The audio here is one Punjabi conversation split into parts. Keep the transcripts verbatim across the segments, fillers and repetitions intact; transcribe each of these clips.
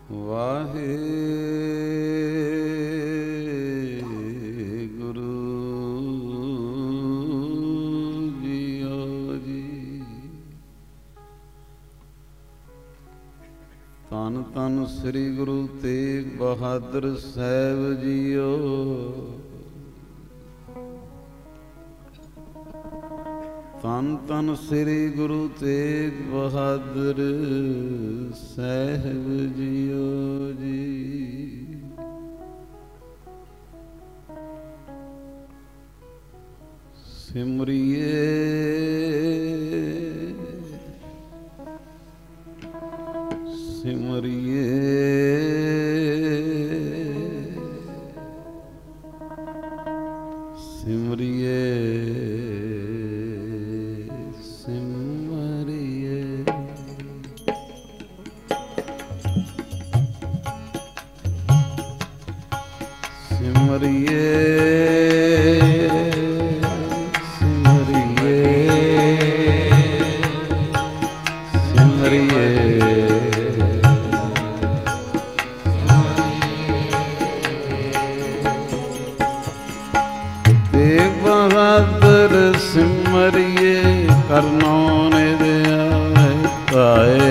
ਵਾਹਿਗੁਰੂ ਜੀਓ ਜੀ। ਧੰਨ ਧੰਨ ਸ੍ਰੀ ਗੁਰੂ ਤੇਗ ਬਹਾਦਰ ਸਾਹਿਬ ਜੀਓ। ਧੰਨ ਧੰਨ ਸ੍ਰੀ ਗੁਰੂ ਤੇਗ ਬਹਾਦਰ ਸਾਹਿਬ ਜੀਓ ਜੀ। ਸਿਮਰਿਏ ਸਿਮਰਿਏ ਸਿਮਰਿਏ ਸਿਮਰਿਏ ਸਿਮਰਿਏ ਸਿਮਰਿਏ ਤੇਗ ਬਹਾਦਰ ਸਿਮਰਿਏ ਕਰਨੋ ਨਿਧ ਆਵੇ ਧਾਏ।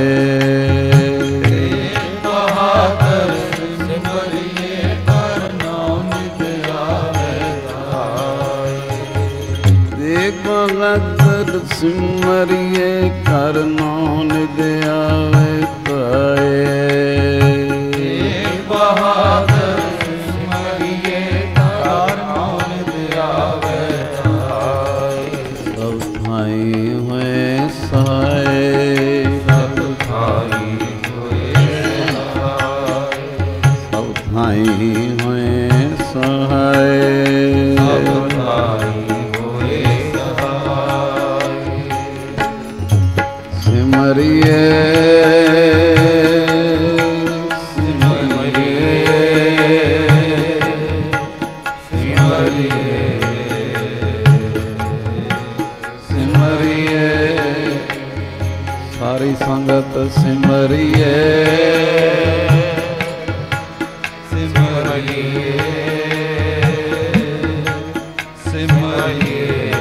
ਬਹਾਦਰ ਸਿਮਰਿਏ ਕਰਨੋ ਨਿਧ ਆਵੇ ਧਾਏ। ਬਹਾਦਰ ਸਿਮਰਿਏ ਕਰਨੋ ਨਿਧ ਆਵੇ ਧਾਏ। ਸਭ ਥਾਈ ਹੋਏ ਸਹਾਏ ਸਭ ਥਾਈ ਹੋਏ ਸਹਾਏ। ਸਭ ਥਾਈ ਹੋਏ ਸਹਾਏ ਸਭ ਥਾਈ ਸਿਮਰਿਏ ਸਿਮਰਿਏ ਸਿਮਰਿਏ ਸਾਰੀ ਸੰਗਤ ਸਿਮਰਿਏ ਸਿਮਰਿਏ ਸਿਮਰਿਏ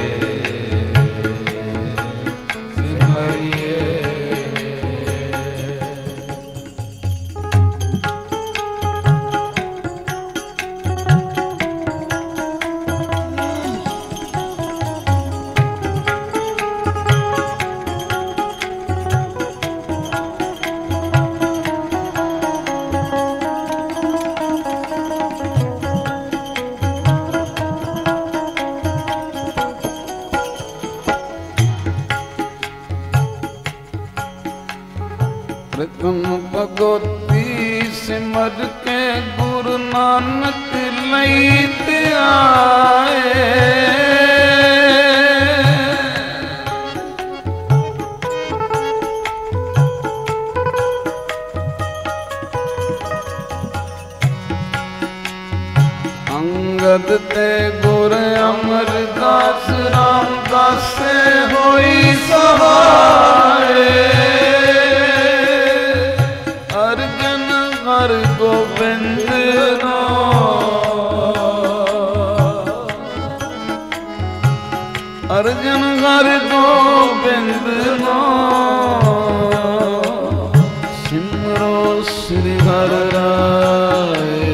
ਪ੍ਰਥਮ ਭਗਵਤੀ ਸਿਮਰ ਕੇ ਗੁਰੂ ਨਾਨਕ ਲਈ ਧਿਆਏ। ਅੰਗਦ ਤੇ ਗੁਰ ਅਮਰਦਾਸ ਰਾਮਦਾਸੇ ਹੋਈ ਸਹਾਏ। ਅਰਜਨ ਹਰ ਗੋਬਿੰਦ ਨੋ ਅਰਜਨ ਹਰ ਗੋਬਿੰਦ ਨੋ ਸਿਮਰੋ ਸ੍ਰੀ ਹਰਿ ਰਾਏ।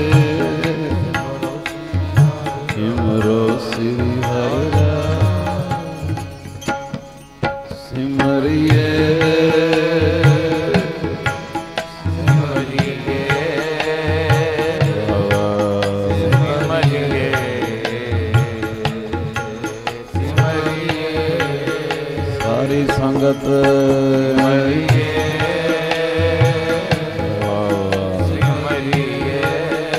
ਸਿਮਰੋ ਸ੍ਰੀ ਹਰਿ ਰਾਏ ਸਿਮਰਿਏ ਸੰਗਤ ਸਿਮਰਿਏ ਸਿਮਰਿਏ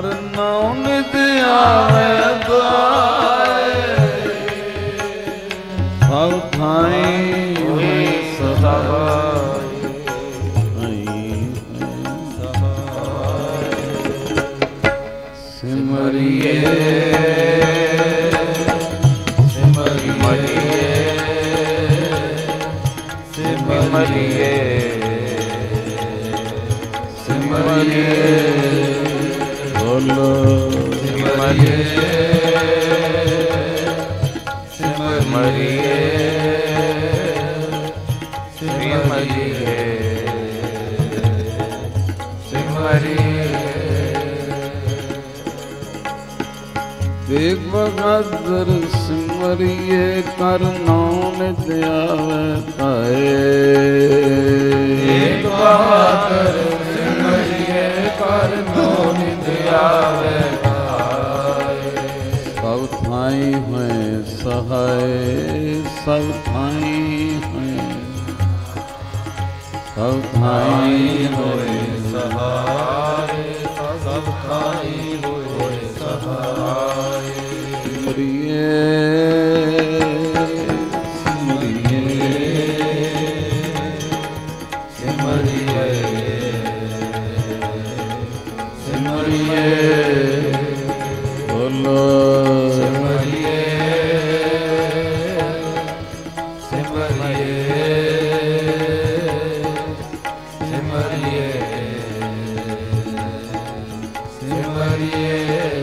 ਕਰ ਨਾਉ ਨਿਤ ਆਵੇ ਤਾਏ ਸਭ ਥਾਈ ਹੋਏ ਸਹਾਈ ਸਿਮਰਿਏ ਸਿਮਰਿਏ ਸਿਮਰਿਏ ਸਿਮਰਿਏ ਬੋਲੋ ਸਿਮਰਿਏ ਸਿਮਰਿਏ ਸਿਮਰਿਏ ਸਿਮਰਿਏ ਤੇਗ ਬਹਾਦਰ ਸਿਮਰਿਏ ਕਰ ਨਾਉ ਨਿਤ ਆਵੇ ਤਾਏ ਤੇਗ ਬਹਾਦਰ ਸਿਮਰਿਏ ਕਰ ਨਾਉ ਨਿਤ ਆਵੇ ਤਾਏ ਸਭ ਥਾਈ ਹੋਏ ਸਹਾਏ ਸਭ ਥਾਈ ਹੋਏ ਸਭ ਥਾਈ ਹੋਏ ਸਹਾਏ ਸਭ ਥਾਈ ਹੋਏ ਸਹਾਏ ਸਿਮਰਿਏ ਸਿਮਰਿਏ ਸਿਮਰਿਏ ਸਿਮਰਿਏ ਬੋਲੋ ਸਿਮਰਿਏ ਸਿਮਰਿਏ ਸਿਮਰਿਏ ਸਿਮਰਿਏ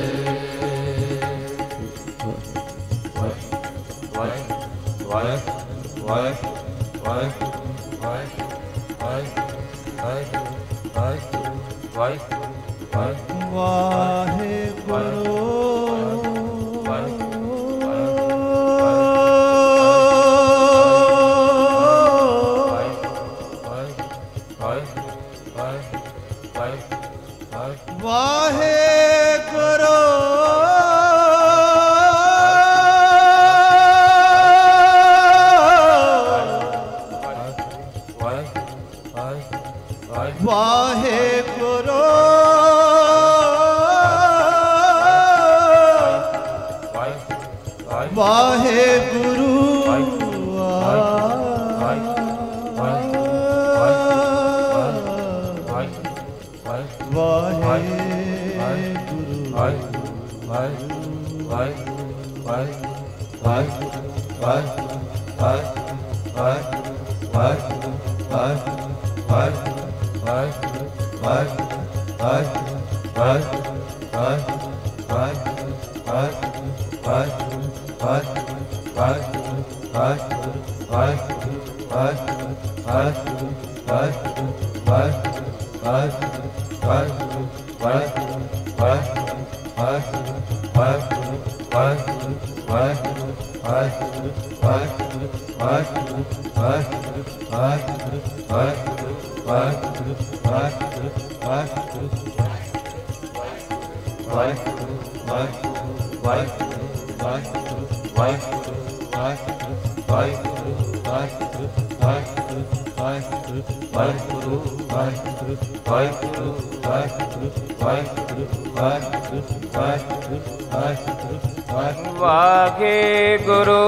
ਵਾਹਿ ਵਾਹਿ ਵਾਹਿ ਵਾਹਿ ਵਾਹਿ ਵਾਹਿ ਵਾਹਿ ਵਾਹਿ ਵਾਹਿ ਵਾਹਿਗੁਰੂ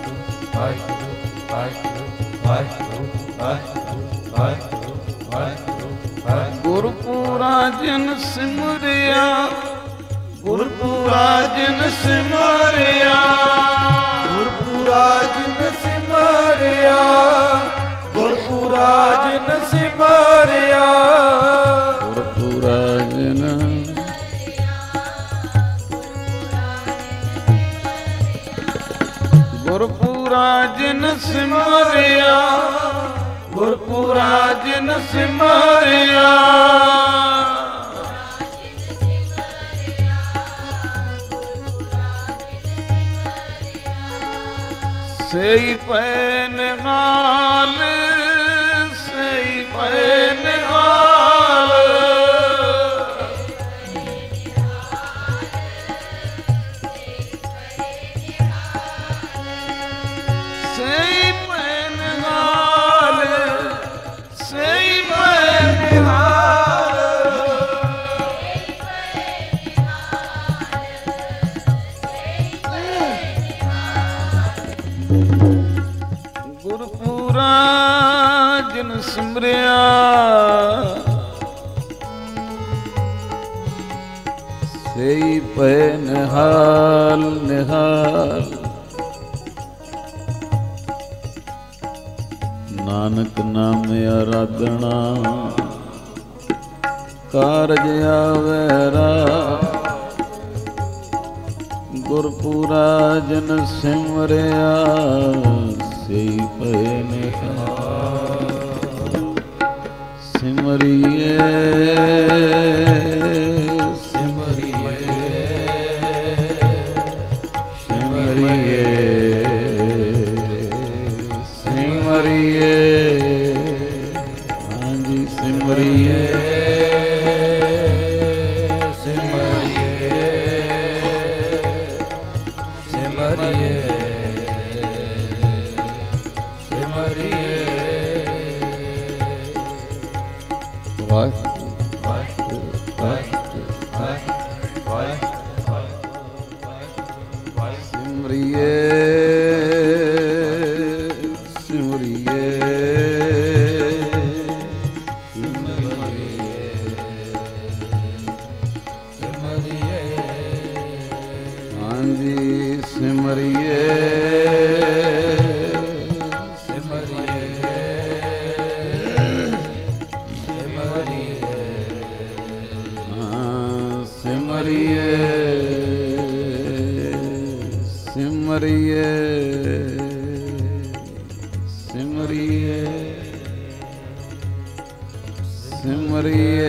Bye. ਗੁਰਪੂਰਾ ਜਿਨ ਸਿਮਰਿਆ, ਗੁਰਪੂਰਾ ਜਿਨ ਸਿਮਰਿਆ, ਗੁਰਪੂਰਾ ਜਿਨ ਸਿਮਰਿਆ, ਗੁਰਪੂਰਾ ਜਿਨ ਸਿਮਰਿਆ, ਗੁਰਪੂਰਾ ਜਿਨ ਗੁਰਪੂਰਾ ਜਿਨ ਸਿਮਰਿਆ, ਗੁਰਪੂਰਾ ਜਿਨ ਸਿਮਰਿਆ, ਸਈ ਪੈ ਨਿਹਾਲ, ਸਈ ਪੈ ਨਿਹਾਲ, ਸਈ ਪੈ ਨਿਹਾਲ, ਸਈ ਪੈ ਨਿਹਾਲ, ਗੁਰਪੂਰਾ ਜਿਨ ਸਿਮਰਿਆ, ਸਈ ਪੈ ਨਿਹਾਲ ਨਿਹਾਲ, ਨਾਨਕ ਨਾਮ ਆਰਾਧਨਾ ਕਾਰਜ ਆਵੈ ਰਾਹ, ਗੁਰਪੂਰਾ ਜਿਨ ਸਿਮਰਿਆ, ਸਈ ਪੈ ਨਿਹਾਲ, ਸਿਮਰਿਏ ਸਿਮਰਿਏ ਸਿਮਰਿਏ ਸਿਮਰਿਏ, ਹਾਂਜੀ ਸਿਮਰਿਏ ਸਿਮਰਿਏ ਸਿਮਰਿਏ ਸਿਮਰਿਏ, ਵਾਹਿਗੁਰੂ ਵਾਹਿਗੁਰੂ ਵਾਹਿਗੁਰੂ ਵਾਹਿਗੁਰੂ ਸਿਮਰਿਏ ਸਿਮਰਿਏ ਹਾਂਜੀ ਸਿਮਰਿਏ ਹਾਂ ਸਿਮਰਿਏ ਸਿਮਰਿਏ ਸਿਮਰਿਏ ਸਿਮਰਿਏ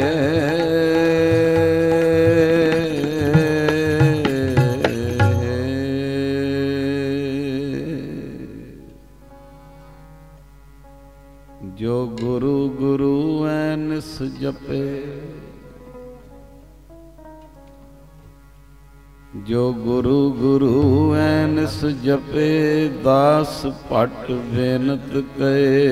ਜੋ ਗੁਰੂ ਗੁਰੂ ਐਨਿਸ ਜਪੇ, ਜੋ ਗੁਰੂ ਗੁਰੂ ਐਨਿਸ ਜਪੇ, ਦਾਸ ਭਟ ਬੇਨਤ ਕਏ,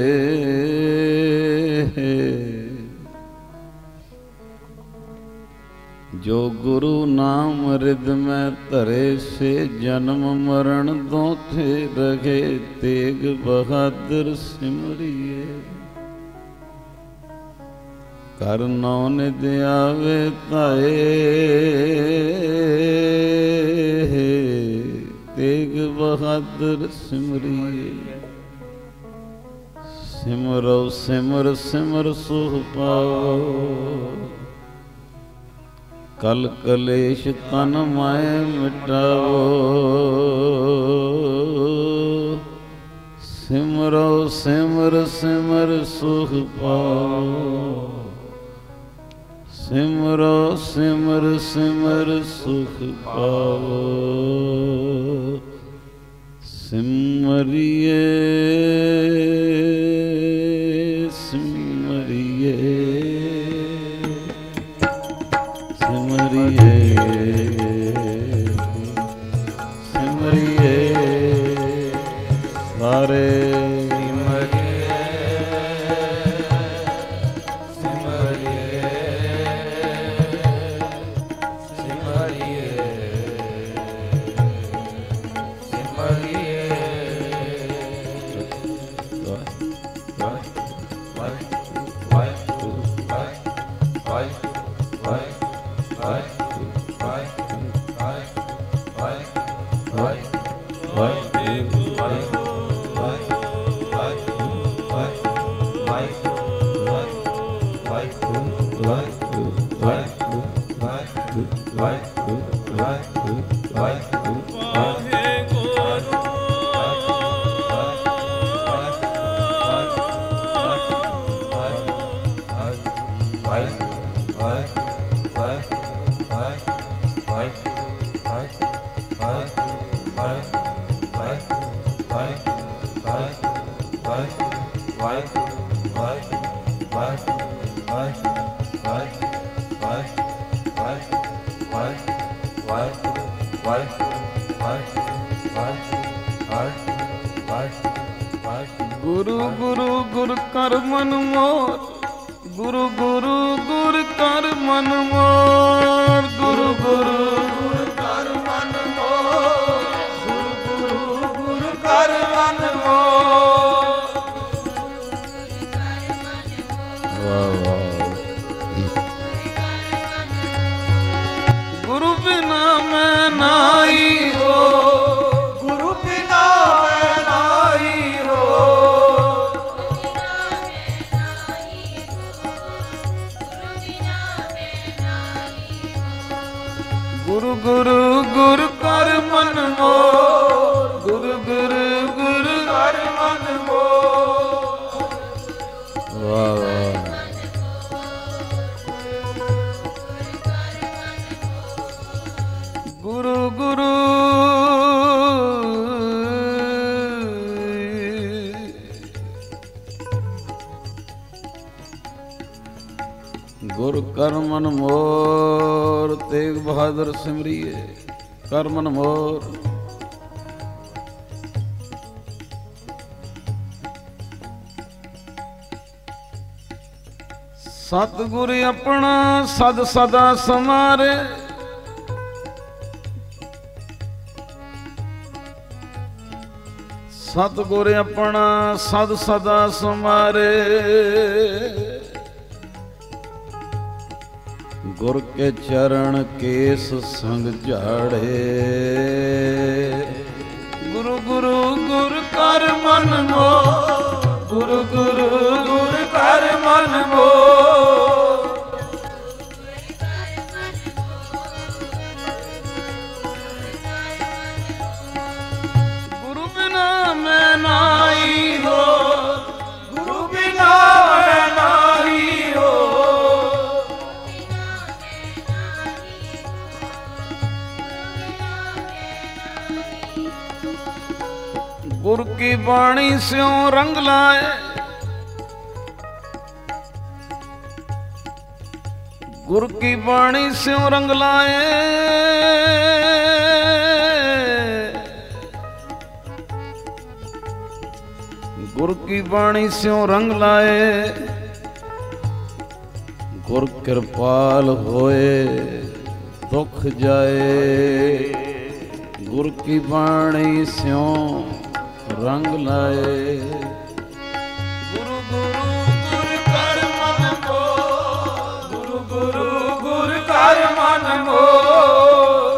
ਜੋ ਗੁਰੂ ਨਾਮ ਰਿਦ ਮੈਂ ਧਰੇ, ਸੇ ਜਨਮ ਮਰਨ ਦੋਥੇ ਰਹੇ, ਤੇਗ ਬਹਾਦਰ ਸਿਮਰਿਏ, ਕਰ ਨੌ ਨਿਧ ਆਵੇ ਧਾਏ, ਤੇਗ ਬਹਾਦਰ ਸਿਮਰਿਏ, ਸਿਮਰੋ ਸਿਮਰ ਸਿਮਰ ਸੁਖ ਪਾਓ, ਕਲ ਕਲੇਸ਼ ਤਨ ਮਾਏ ਮਿਟਾਵੋ, ਸਿਮਰੋ ਸਿਮਰ ਸਿਮਰ ਸੁਖ ਪਾਓ, ਸਿਮਰੋ ਸਿਮਰ ਸਿਮਰ ਸੁਖ ਪਾਓ, ਸਿਮਰਿਏ ਸਿਮਰਿਏ ਸਿਮਰਿਏ ਸਿਮਰਿਏ ਸਾਰੇ ਗੁਰੂ ਗੁਰੂ ਗੁਰ ਕਰ ਮਨ ਮੋਰ, ਗੁਰੂ ਗੁਰੂ ਗੁਰ ਕਰ ਮਨ ਮੋਰ, ਗੁਰੂ ਗੁਰੂ ਗੁਰ ਕਰ ਮਨ ਮੋਰ, ਗੁਰੂ ਗੁਰੂ ਗੁਰ ਕਰ ਮਨ ਮੋਰ। ਵਾਹ ਵਾਹ। ਗੁਰੂ ਬਿਨਾ ਮੈਂ ਨਾਹੀ ਹੋ, ਗੁਰੂ ਬਿਨਾ ਮੈਂ ਨਾਹੀ ਹੋ, ਗੁਰੂ ਗੁਰੂ ਗੁਰ ਕਰ ਮਨ ਮੋਰ, ਗੁਰੂ ਗੁਰੂ ਗੁਰ ਕਰ ਮਨ ਮੋਰ। ਵਾਹ ਵਾਹ। ਗੁਰੂ ਗੁਰੂ ਗੁਰ ਕਰ ਮਨ ਮੋਰ, ਤੇਗ ਬਹਾਦਰ ਸਿਮਰਿਏ ਕਰ ਮਨ ਮੋਰ। ਸਤਿਗੁਰ ਆਪਣਾ ਸਦ ਸਦਾ ਸਮਾਰੇ, ਸਤਿਗੁਰ ਆਪਣਾ ਸਦ ਸਦਾ ਸਮਾਰੇ। ਗੁਰ ਕੇ ਚਰਨ ਕੇਸ ਸੰਗ ਝਾੜੇ, ਗੁਰੂ ਗੁਰੂ ਗੁਰ ਕਰ ਮਨ ਮੋਰ, ਗੁਰੂ ਗੁਰੂ ਗੁਰ ਕਰ ਮਨ ਮੋਰ। ਗੁਰੂ ਬਿਨਾ ਮੈਂ ਨਾਹੀ ਹੋ, ਗੁਰੂ ਬਿਨਾ ਮੈਂ ਨਾਹੀ ਹੋ, ਗੁਰ ਕੀ ਬਾਣੀ ਸਿਉ ਰੰਗ ਲਾਏ, ਗੁਰ ਕੀ ਬਾਣੀ ਸਿਉ ਰੰਗ ਲਾਏ। ਗੁਰ ਕੀ ਬਾਣੀ ਸਿਉ ਰੰਗ ਲਾਏ, ਗੁਰ ਕਿਰਪਾਲ ਹੋਏ ਦੁਖ ਜਾਏ। ਗੁਰ ਕੀ ਬਾਣੀ ਸਿਉ ਰੰਗ ਲਾਏ, ਗੁਰੂ ਗੁਰੂ ਗੁਰ ਕਰ ਮਨ ਮੋਰ, ਗੁਰੂ ਗੁਰੂ ਗੁਰ ਕਰ ਮਨ ਮੋਰ।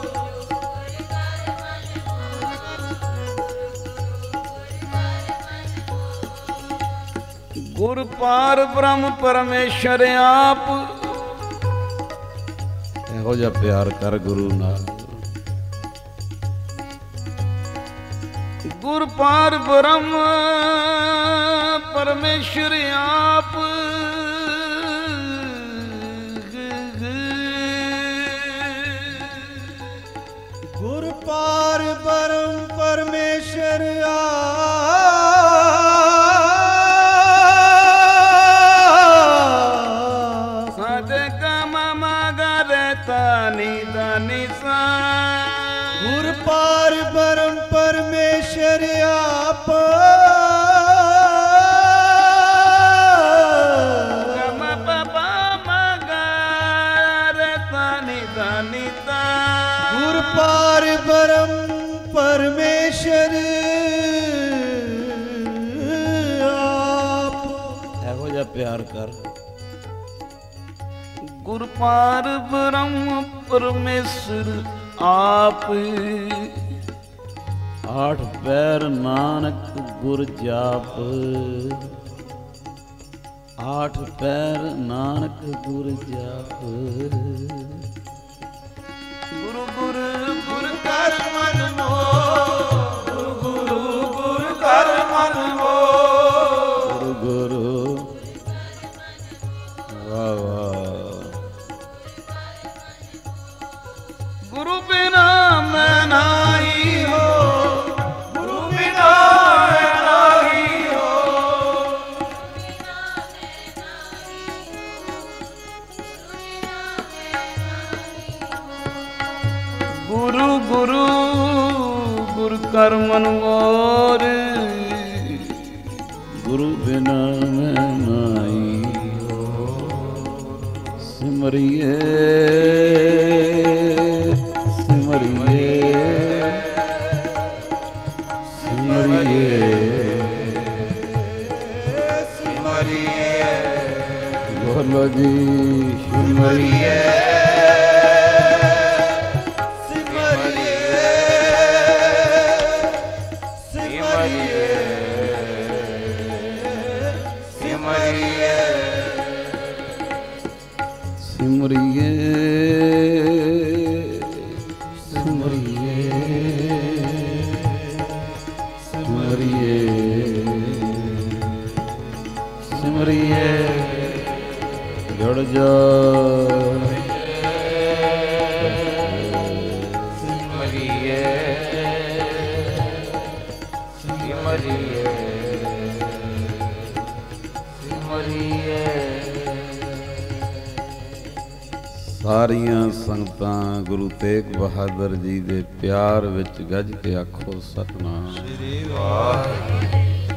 ਗੁਰ ਪਾਰ ਬ੍ਰਹਮ ਪਰਮੇਸ਼ਰ ਆਪ, ਇਹੋ ਜਿਹਾ ਪਿਆਰ ਕਰ ਗੁਰੂ ਨਾਲ। ਗੁਰ ਪਾਰ ਬ੍ਰਹਮ ਪਰਮੇਸ਼ਰ ਆਪ, ਗੁਰ ਪਾਰ ਬ੍ਰਹਮ ਪਰਮੇਸ਼ਰ ਆਪ, ਸਾਦੇ ਕਮ ਮਗਰੇ ਤਾਨੀ ਦਾਨੀ ਸਾ। ਗੁਰ ਪਾਰ ਬ੍ਰਹਮ ਪਰਮੇਸ਼ਰ ਆਪ, ਗਮ ਪਪਾ ਮਗਰੇ ਤਾਨੀ ਦਾਨੀ ਤਾ। ਗੁਰ ਪਾਰ ਬ੍ਰਹਮ ਪਰਮੇਸ਼ਰ ਆਪ। ਇਹੋ ਜਿਹਾ ਪਿਆਰ ਕਰ। ਗੁਰ ਪਾਰ ਬ੍ਰਹਮ ਪਰਮੇਸ਼ਰ ਆਪ। ਆਠ ਪੈਰ ਨਾਨਕ ਗੁਰ ਜਾਪ, ਆਠ ਪੈਰ ਨਾਨਕ ਗੁਰ ਜਾਪ। ਗੁਰੂ ਗੁਰ ਗੁਰ ਕਰ ਮਨ ਮੋਹ, ਗੁਰੂ ਗੁਰੂ ਗੁਰ ਕਰ ਮਨ ਮੋਹ, ਗੁਰੂ ਗੁਰੂ ਵਾਹ ਵਾਹ। ਗੁਰੂ ਬਿਨਾ ਮੈਂ ਨਾਹੀ ਹੋ, ਗੁਰੂ ਬਿਨਾ ਮੈਂ ਨਾਹੀ ਹੋ। ਗੁਰੂ ਗੁਰੂ ਗੁਰ ਕਰ ਮਨ ਮੋਰ, ਗੁਰੂ ਬਿਨਾ ਮੈਂ ਨਾਹੀ ਹੋ। ਸਿਮਰਿਏ ਸਿਮਰਿਏ ਸਿਮਰਿਏ ਸਿਮਰਿਏ ਬੋਲੋ ਜੀ ਸਿਮਰਿਏ ਸਿਮਰਿਏ ਸਿਮਰਿਏ ਸਿਮਰਿਏ ਸਿਮਰਿਏ ਸਿਮਰਿਏ ਸਿਮਰਿਏ ਸਿਮਰਿਏ ਜੁੜ ਜਾ ਸਿਮਰਿਏ ਸਿਮਰਿਏ ਸਿਮਰਿਏ। ਸਾਰੀਆਂ ਸੰਗਤਾਂ ਗੁਰੂ ਤੇਗ ਬਹਾਦਰ ਜੀ ਦੇ ਪਿਆਰ ਵਿੱਚ ਗੱਜ ਕੇ ਆਖੋ ਸਤਿਨਾਮ ਸ੍ਰੀ ਵਾਹਿਗੁਰੂ।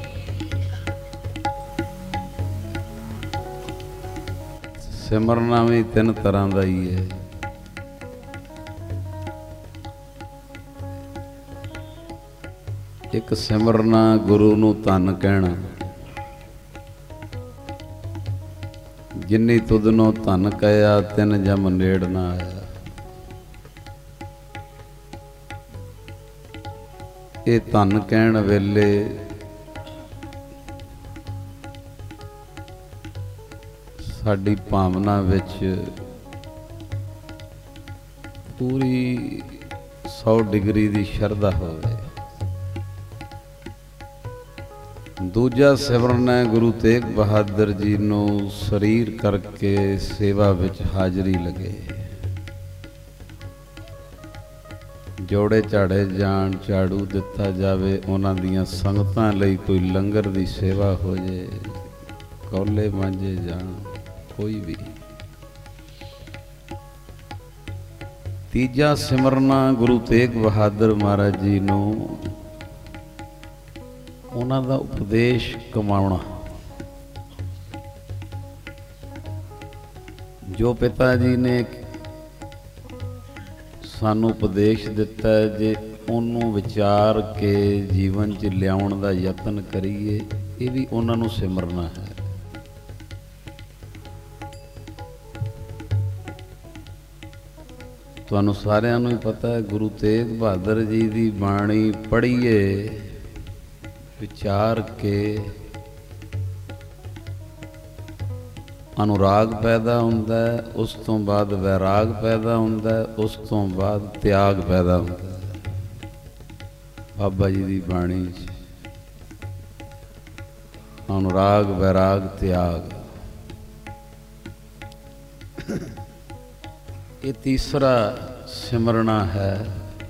ਸਿਮਰਨਾ ਵੀ ਤਿੰਨ ਤਰ੍ਹਾਂ ਦਾ ਹੀ ਹੈ। ਇੱਕ ਸਿਮਰਨਾ ਗੁਰੂ ਨੂੰ ਧੰਨ ਕਹਿਣਾ, ਜਿਨੀ ਤੁਧਨੋਂ ਧੰਨ ਕਹਿਆ ਤਿਨ ਜਮ ਨੇੜ ਨਾ ਆਇਆ। ਇਹ ਧੰਨ ਕਹਿਣ ਵੇਲੇ ਸਾਡੀ ਭਾਵਨਾ ਵਿੱਚ ਪੂਰੀ ਸੌ ਡਿਗਰੀ ਦੀ ਸ਼ਰਧਾ ਹੋਵੇ। ਦੂਜਾ ਸਿਮਰਨ ਹੈ ਗੁਰੂ ਤੇਗ ਬਹਾਦਰ ਜੀ ਨੂੰ ਸਰੀਰ ਕਰਕੇ ਸੇਵਾ ਵਿੱਚ ਹਾਜ਼ਰੀ ਲੱਗੇ। ਜੋੜੇ ਝਾੜੇ ਜਾਣ, ਝਾੜੂ ਦਿੱਤਾ ਜਾਵੇ, ਉਹਨਾਂ ਦੀਆਂ ਸੰਗਤਾਂ ਲਈ ਕੋਈ ਲੰਗਰ ਦੀ ਸੇਵਾ ਹੋ ਜੇ, ਕੌਲੇ ਮਾਂਜੇ ਜਾਣ, ਕੋਈ ਵੀ। ਤੀਜਾ ਸਿਮਰਨਾ ਗੁਰੂ ਤੇਗ ਬਹਾਦਰ ਮਹਾਰਾਜ ਜੀ ਨੂੰ ਉਹਨਾਂ ਦਾ ਉਪਦੇਸ਼ ਕਮਾਉਣਾ। ਜੋ ਪਿਤਾ ਜੀ ਨੇ ਸਾਨੂੰ ਉਪਦੇਸ਼ ਦਿੱਤਾ ਹੈ, ਜੇ ਉਹਨੂੰ ਵਿਚਾਰ ਕੇ ਜੀਵਨ 'ਚ ਲਿਆਉਣ ਦਾ ਯਤਨ ਕਰੀਏ, ਇਹ ਵੀ ਉਹਨਾਂ ਨੂੰ ਸਿਮਰਨਾ ਹੈ। ਤੁਹਾਨੂੰ ਸਾਰਿਆਂ ਨੂੰ ਹੀ ਪਤਾ ਹੈ, ਗੁਰੂ ਤੇਗ ਬਹਾਦਰ ਜੀ ਦੀ ਬਾਣੀ ਪੜ੍ਹੀਏ, ਵਿਚਾਰ ਕੇ ਅਨੁਰਾਗ ਪੈਦਾ ਹੁੰਦਾ ਹੈ, ਉਸ ਤੋਂ ਬਾਅਦ ਵੈਰਾਗ ਪੈਦਾ ਹੁੰਦਾ ਹੈ, ਉਸ ਤੋਂ ਬਾਅਦ ਤਿਆਗ ਪੈਦਾ ਹੁੰਦਾ ਹੈ। ਬਾਬਾ ਜੀ ਦੀ ਬਾਣੀ 'ਚ ਅਨੁਰਾਗ, ਵੈਰਾਗ, ਤਿਆਗ, ਇਹ ਤੀਸਰਾ ਸਿਮਰਨਾ ਹੈ।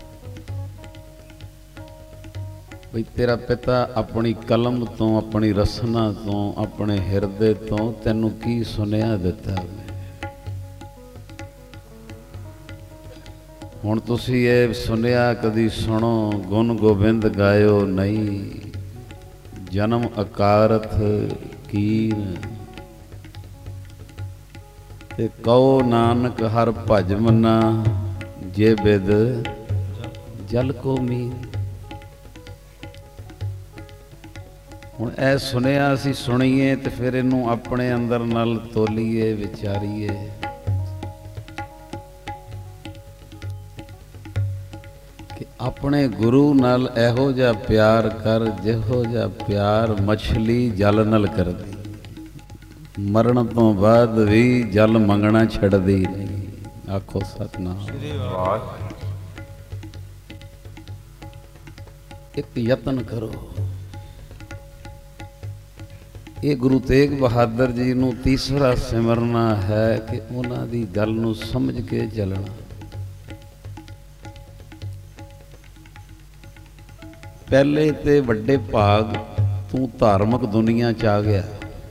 ਬਈ ਤੇਰਾ ਪਿਤਾ ਆਪਣੀ ਕਲਮ ਤੋਂ, ਆਪਣੀ ਰਸਨਾ ਤੋਂ, ਆਪਣੇ ਹਿਰਦੇ ਤੋਂ ਤੈਨੂੰ ਕੀ ਸੁਨੇਹਾ ਦਿੱਤਾ। ਹੁਣ ਤੁਸੀਂ ਇਹ ਸੁਨੇਹਾ ਕਦੀ ਸੁਣੋ, ਗੁਣ ਗੋਬਿੰਦ ਗਾਇਓ ਨਹੀਂ, ਜਨਮ ਅਕਾਰਥ ਕੀਨ, ਤੇ ਕਹੋ ਨਾਨਕ ਹਰ ਭਜ ਮਨਾ, ਜੇ ਬਿਦ ਜਲ ਕੋ ਮੀਨ। ਹੁਣ ਇਹ ਸੁਣਿਆ ਅਸੀਂ ਸੁਣੀਏ ਤੇ ਫਿਰ ਇਹਨੂੰ ਆਪਣੇ ਅੰਦਰ ਨਾਲ ਤੋਲੀਏ, ਵਿਚਾਰੀਏ, ਆਪਣੇ ਗੁਰੂ ਨਾਲ ਇਹੋ ਜਿਹਾ ਪਿਆਰ ਕਰ ਜਿਹੋ ਜਿਹਾ ਪਿਆਰ ਮਛਲੀ ਜਲ ਨਾਲ ਕਰਦੀ, ਮਰਨ ਤੋਂ ਬਾਅਦ ਵੀ ਜਲ ਮੰਗਣਾ ਛੱਡਦੀ ਨਹੀਂ। ਆਖੋ ਸਤਿਨਾਮ। ਇੱਕ ਯਤਨ ਕਰੋ। ਇਹ ਗੁਰੂ ਤੇਗ ਬਹਾਦਰ ਜੀ ਨੂੰ ਤੀਸਰਾ ਸਿਮਰਨਾ ਹੈ ਕਿ ਉਹਨਾਂ ਦੀ ਗੱਲ ਨੂੰ ਸਮਝ ਕੇ ਚੱਲਣਾ। ਪਹਿਲੇ ਤੇ ਵੱਡੇ ਭਾਗ ਤੂੰ ਧਾਰਮਿਕ ਦੁਨੀਆ ਚ ਆ ਗਿਆ,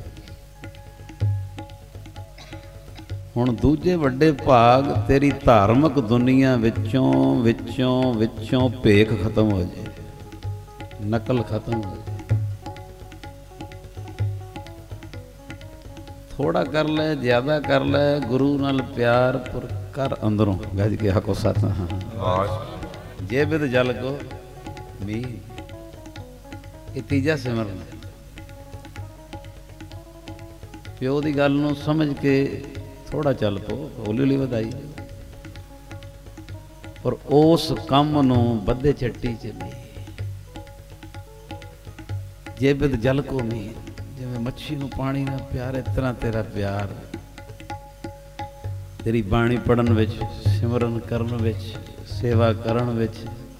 ਹੁਣ ਦੂਜੇ ਵੱਡੇ ਭਾਗ ਤੇਰੀ ਧਾਰਮਿਕ ਦੁਨੀਆ ਵਿੱਚੋਂ ਵਿੱਚੋਂ ਵਿੱਚੋਂ ਭੇਖ ਖਤਮ ਹੋ ਜਾਏ, ਨਕਲ ਖਤਮ ਹੋ ਜਾਏ। ਥੋੜਾ ਕਰ ਲੈ, ਜ਼ਿਆਦਾ ਕਰ ਲੈ, ਗੁਰੂ ਨਾਲ ਪਿਆਰ ਪਰ ਕਰ ਅੰਦਰੋਂ ਗੱਜ ਕੇ ਆਖੋ ਸਤਿਨਾਮ। ਜੇ ਬਿਦ ਜਲ ਕੋ ਮੀ, ਇਹ ਤੀਜਾ ਸਿਮਰਨ। ਪਿਓ ਦੀ ਗੱਲ ਨੂੰ ਸਮਝ ਕੇ ਥੋੜਾ ਚੱਲ ਪੋ, ਹੌਲੀ ਹੌਲੀ ਵਧਾਈ, ਪਰ ਉਸ ਕੰਮ ਨੂੰ ਬੱਧੇ ਛੱਟੀ ਚੱਲੀ। ਜੇ ਬਿਦ ਜਲ ਕੋ ਮੀ, ਜਿਵੇਂ ਮੱਛੀ ਨੂੰ ਪਾਣੀ ਨਾਲ ਪਿਆਰ, ਇਸ ਤਰ੍ਹਾਂ ਤੇਰਾ ਪਿਆਰ ਤੇਰੀ ਬਾਣੀ ਪੜ੍ਹਨ ਵਿੱਚ, ਸਿਮਰਨ ਕਰਨ ਵਿੱਚ, ਸੇਵਾ ਕਰਨ ਵਿੱਚ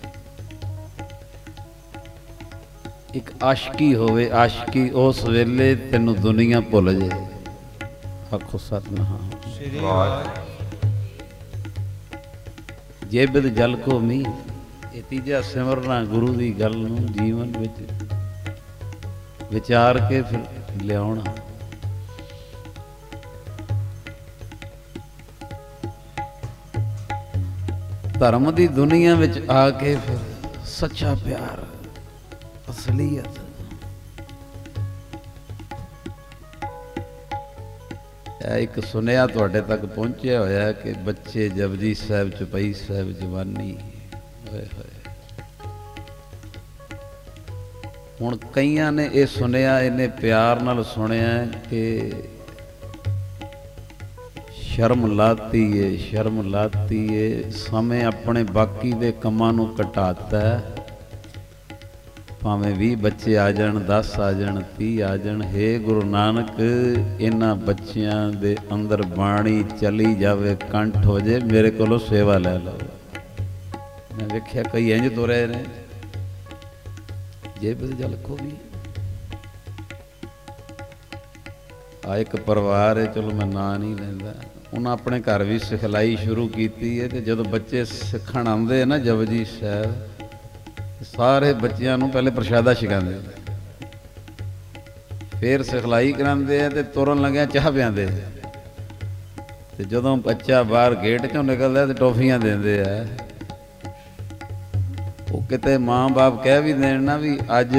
ਇੱਕ ਆਸ਼ਕੀ ਹੋਵੇ। ਆਸ਼ਕੀ ਉਸ ਵੇਲੇ ਤੈਨੂੰ ਦੁਨੀਆ ਭੁੱਲ ਜੇ। ਆਖੋ ਸਤਿਨਾਮ। ਜੇ ਬਿਦ ਜਲ ਕੋ ਮੀ, ਇਹ ਤੀਜਾ ਸਿਮਰਨਾ ਗੁਰੂ ਦੀ ਗੱਲ ਨੂੰ ਜੀਵਨ ਵਿੱਚ ਵਿਚਾਰ ਕੇ ਫਿਰ ਲਿਆਉਣਾ। ਧਰਮ ਦੀ ਦੁਨੀਆ ਵਿੱਚ ਆ ਕੇ ਫਿਰ ਸੱਚਾ ਪਿਆਰ, ਅਸਲੀਅਤ। ਇਹ ਇੱਕ ਸੁਨੇਹਾ ਤੁਹਾਡੇ ਤੱਕ ਪਹੁੰਚਿਆ ਹੋਇਆ ਕਿ ਬੱਚੇ ਜਪਜੀ ਸਾਹਿਬ, ਚੁਪਈ ਸਾਹਿਬ, ਜਵਾਨੀ ਹੋਏ ਹੋਏ। ਹੁਣ ਕਈਆਂ ਨੇ ਇਹ ਸੁਨੇਹਾ ਇੰਨੇ ਪਿਆਰ ਨਾਲ ਸੁਣਿਆ ਕਿ ਸ਼ਰਮ ਲਾਤੀ ਏ, ਸ਼ਰਮ ਲਾਤੀ ਏ। ਸਮੇਂ ਆਪਣੇ ਬਾਕੀ ਦੇ ਕੰਮਾਂ ਨੂੰ ਘਟਾਤਾ। ਭਾਵੇਂ ਵੀਹ ਬੱਚੇ ਆ ਜਾਣ, ਦਸ ਆ ਜਾਣ, ਤੀਹ ਆ ਜਾਣ, ਹੇ ਗੁਰੂ ਨਾਨਕ ਇਹਨਾਂ ਬੱਚਿਆਂ ਦੇ ਅੰਦਰ ਬਾਣੀ ਚਲੀ ਜਾਵੇ, ਕੰਠ ਹੋ ਜੇ, ਮੇਰੇ ਕੋਲੋਂ ਸੇਵਾ ਲੈ ਲਓ। ਮੈਂ ਵੇਖਿਆ ਕਈ ਇੰਝ ਤੁਰੇ ਨੇ। ਜੇ ਬਿਦ ਜਲ ਕੋ ਵੀ ਆ ਇੱਕ ਪਰਿਵਾਰ ਹੈ, ਚਲੋ ਮੈਂ ਨਾਂ ਨਹੀਂ ਲੈਂਦਾ, ਉਹਨਾਂ ਆਪਣੇ ਘਰ ਵੀ ਸਿਖਲਾਈ ਸ਼ੁਰੂ ਕੀਤੀ ਹੈ। ਤੇ ਜਦੋਂ ਬੱਚੇ ਸਿੱਖਣ ਆਉਂਦੇ ਨਾ ਜਪਜੀ ਸਾਹਿਬ, ਸਾਰੇ ਬੱਚਿਆਂ ਨੂੰ ਪਹਿਲੇ ਪ੍ਰਸ਼ਾਦਾ ਛਕਾਉਂਦੇ, ਫਿਰ ਸਿਖਲਾਈ ਕਰਾਉਂਦੇ ਆ ਤੇ ਤੁਰਨ ਲੱਗਿਆ ਚਾਹ ਪਿਆਉਂਦੇ। ਤੇ ਜਦੋਂ ਬੱਚਾ ਬਾਹਰ ਗੇਟ ਚੋਂ ਨਿਕਲਦਾ ਤੇ ਟੋਫੀਆਂ ਦਿੰਦੇ ਆ। ਉਹ ਕਿਤੇ ਮਾਂ ਬਾਪ ਕਹਿ ਵੀ ਦੇਣ ਨਾ ਵੀ ਅੱਜ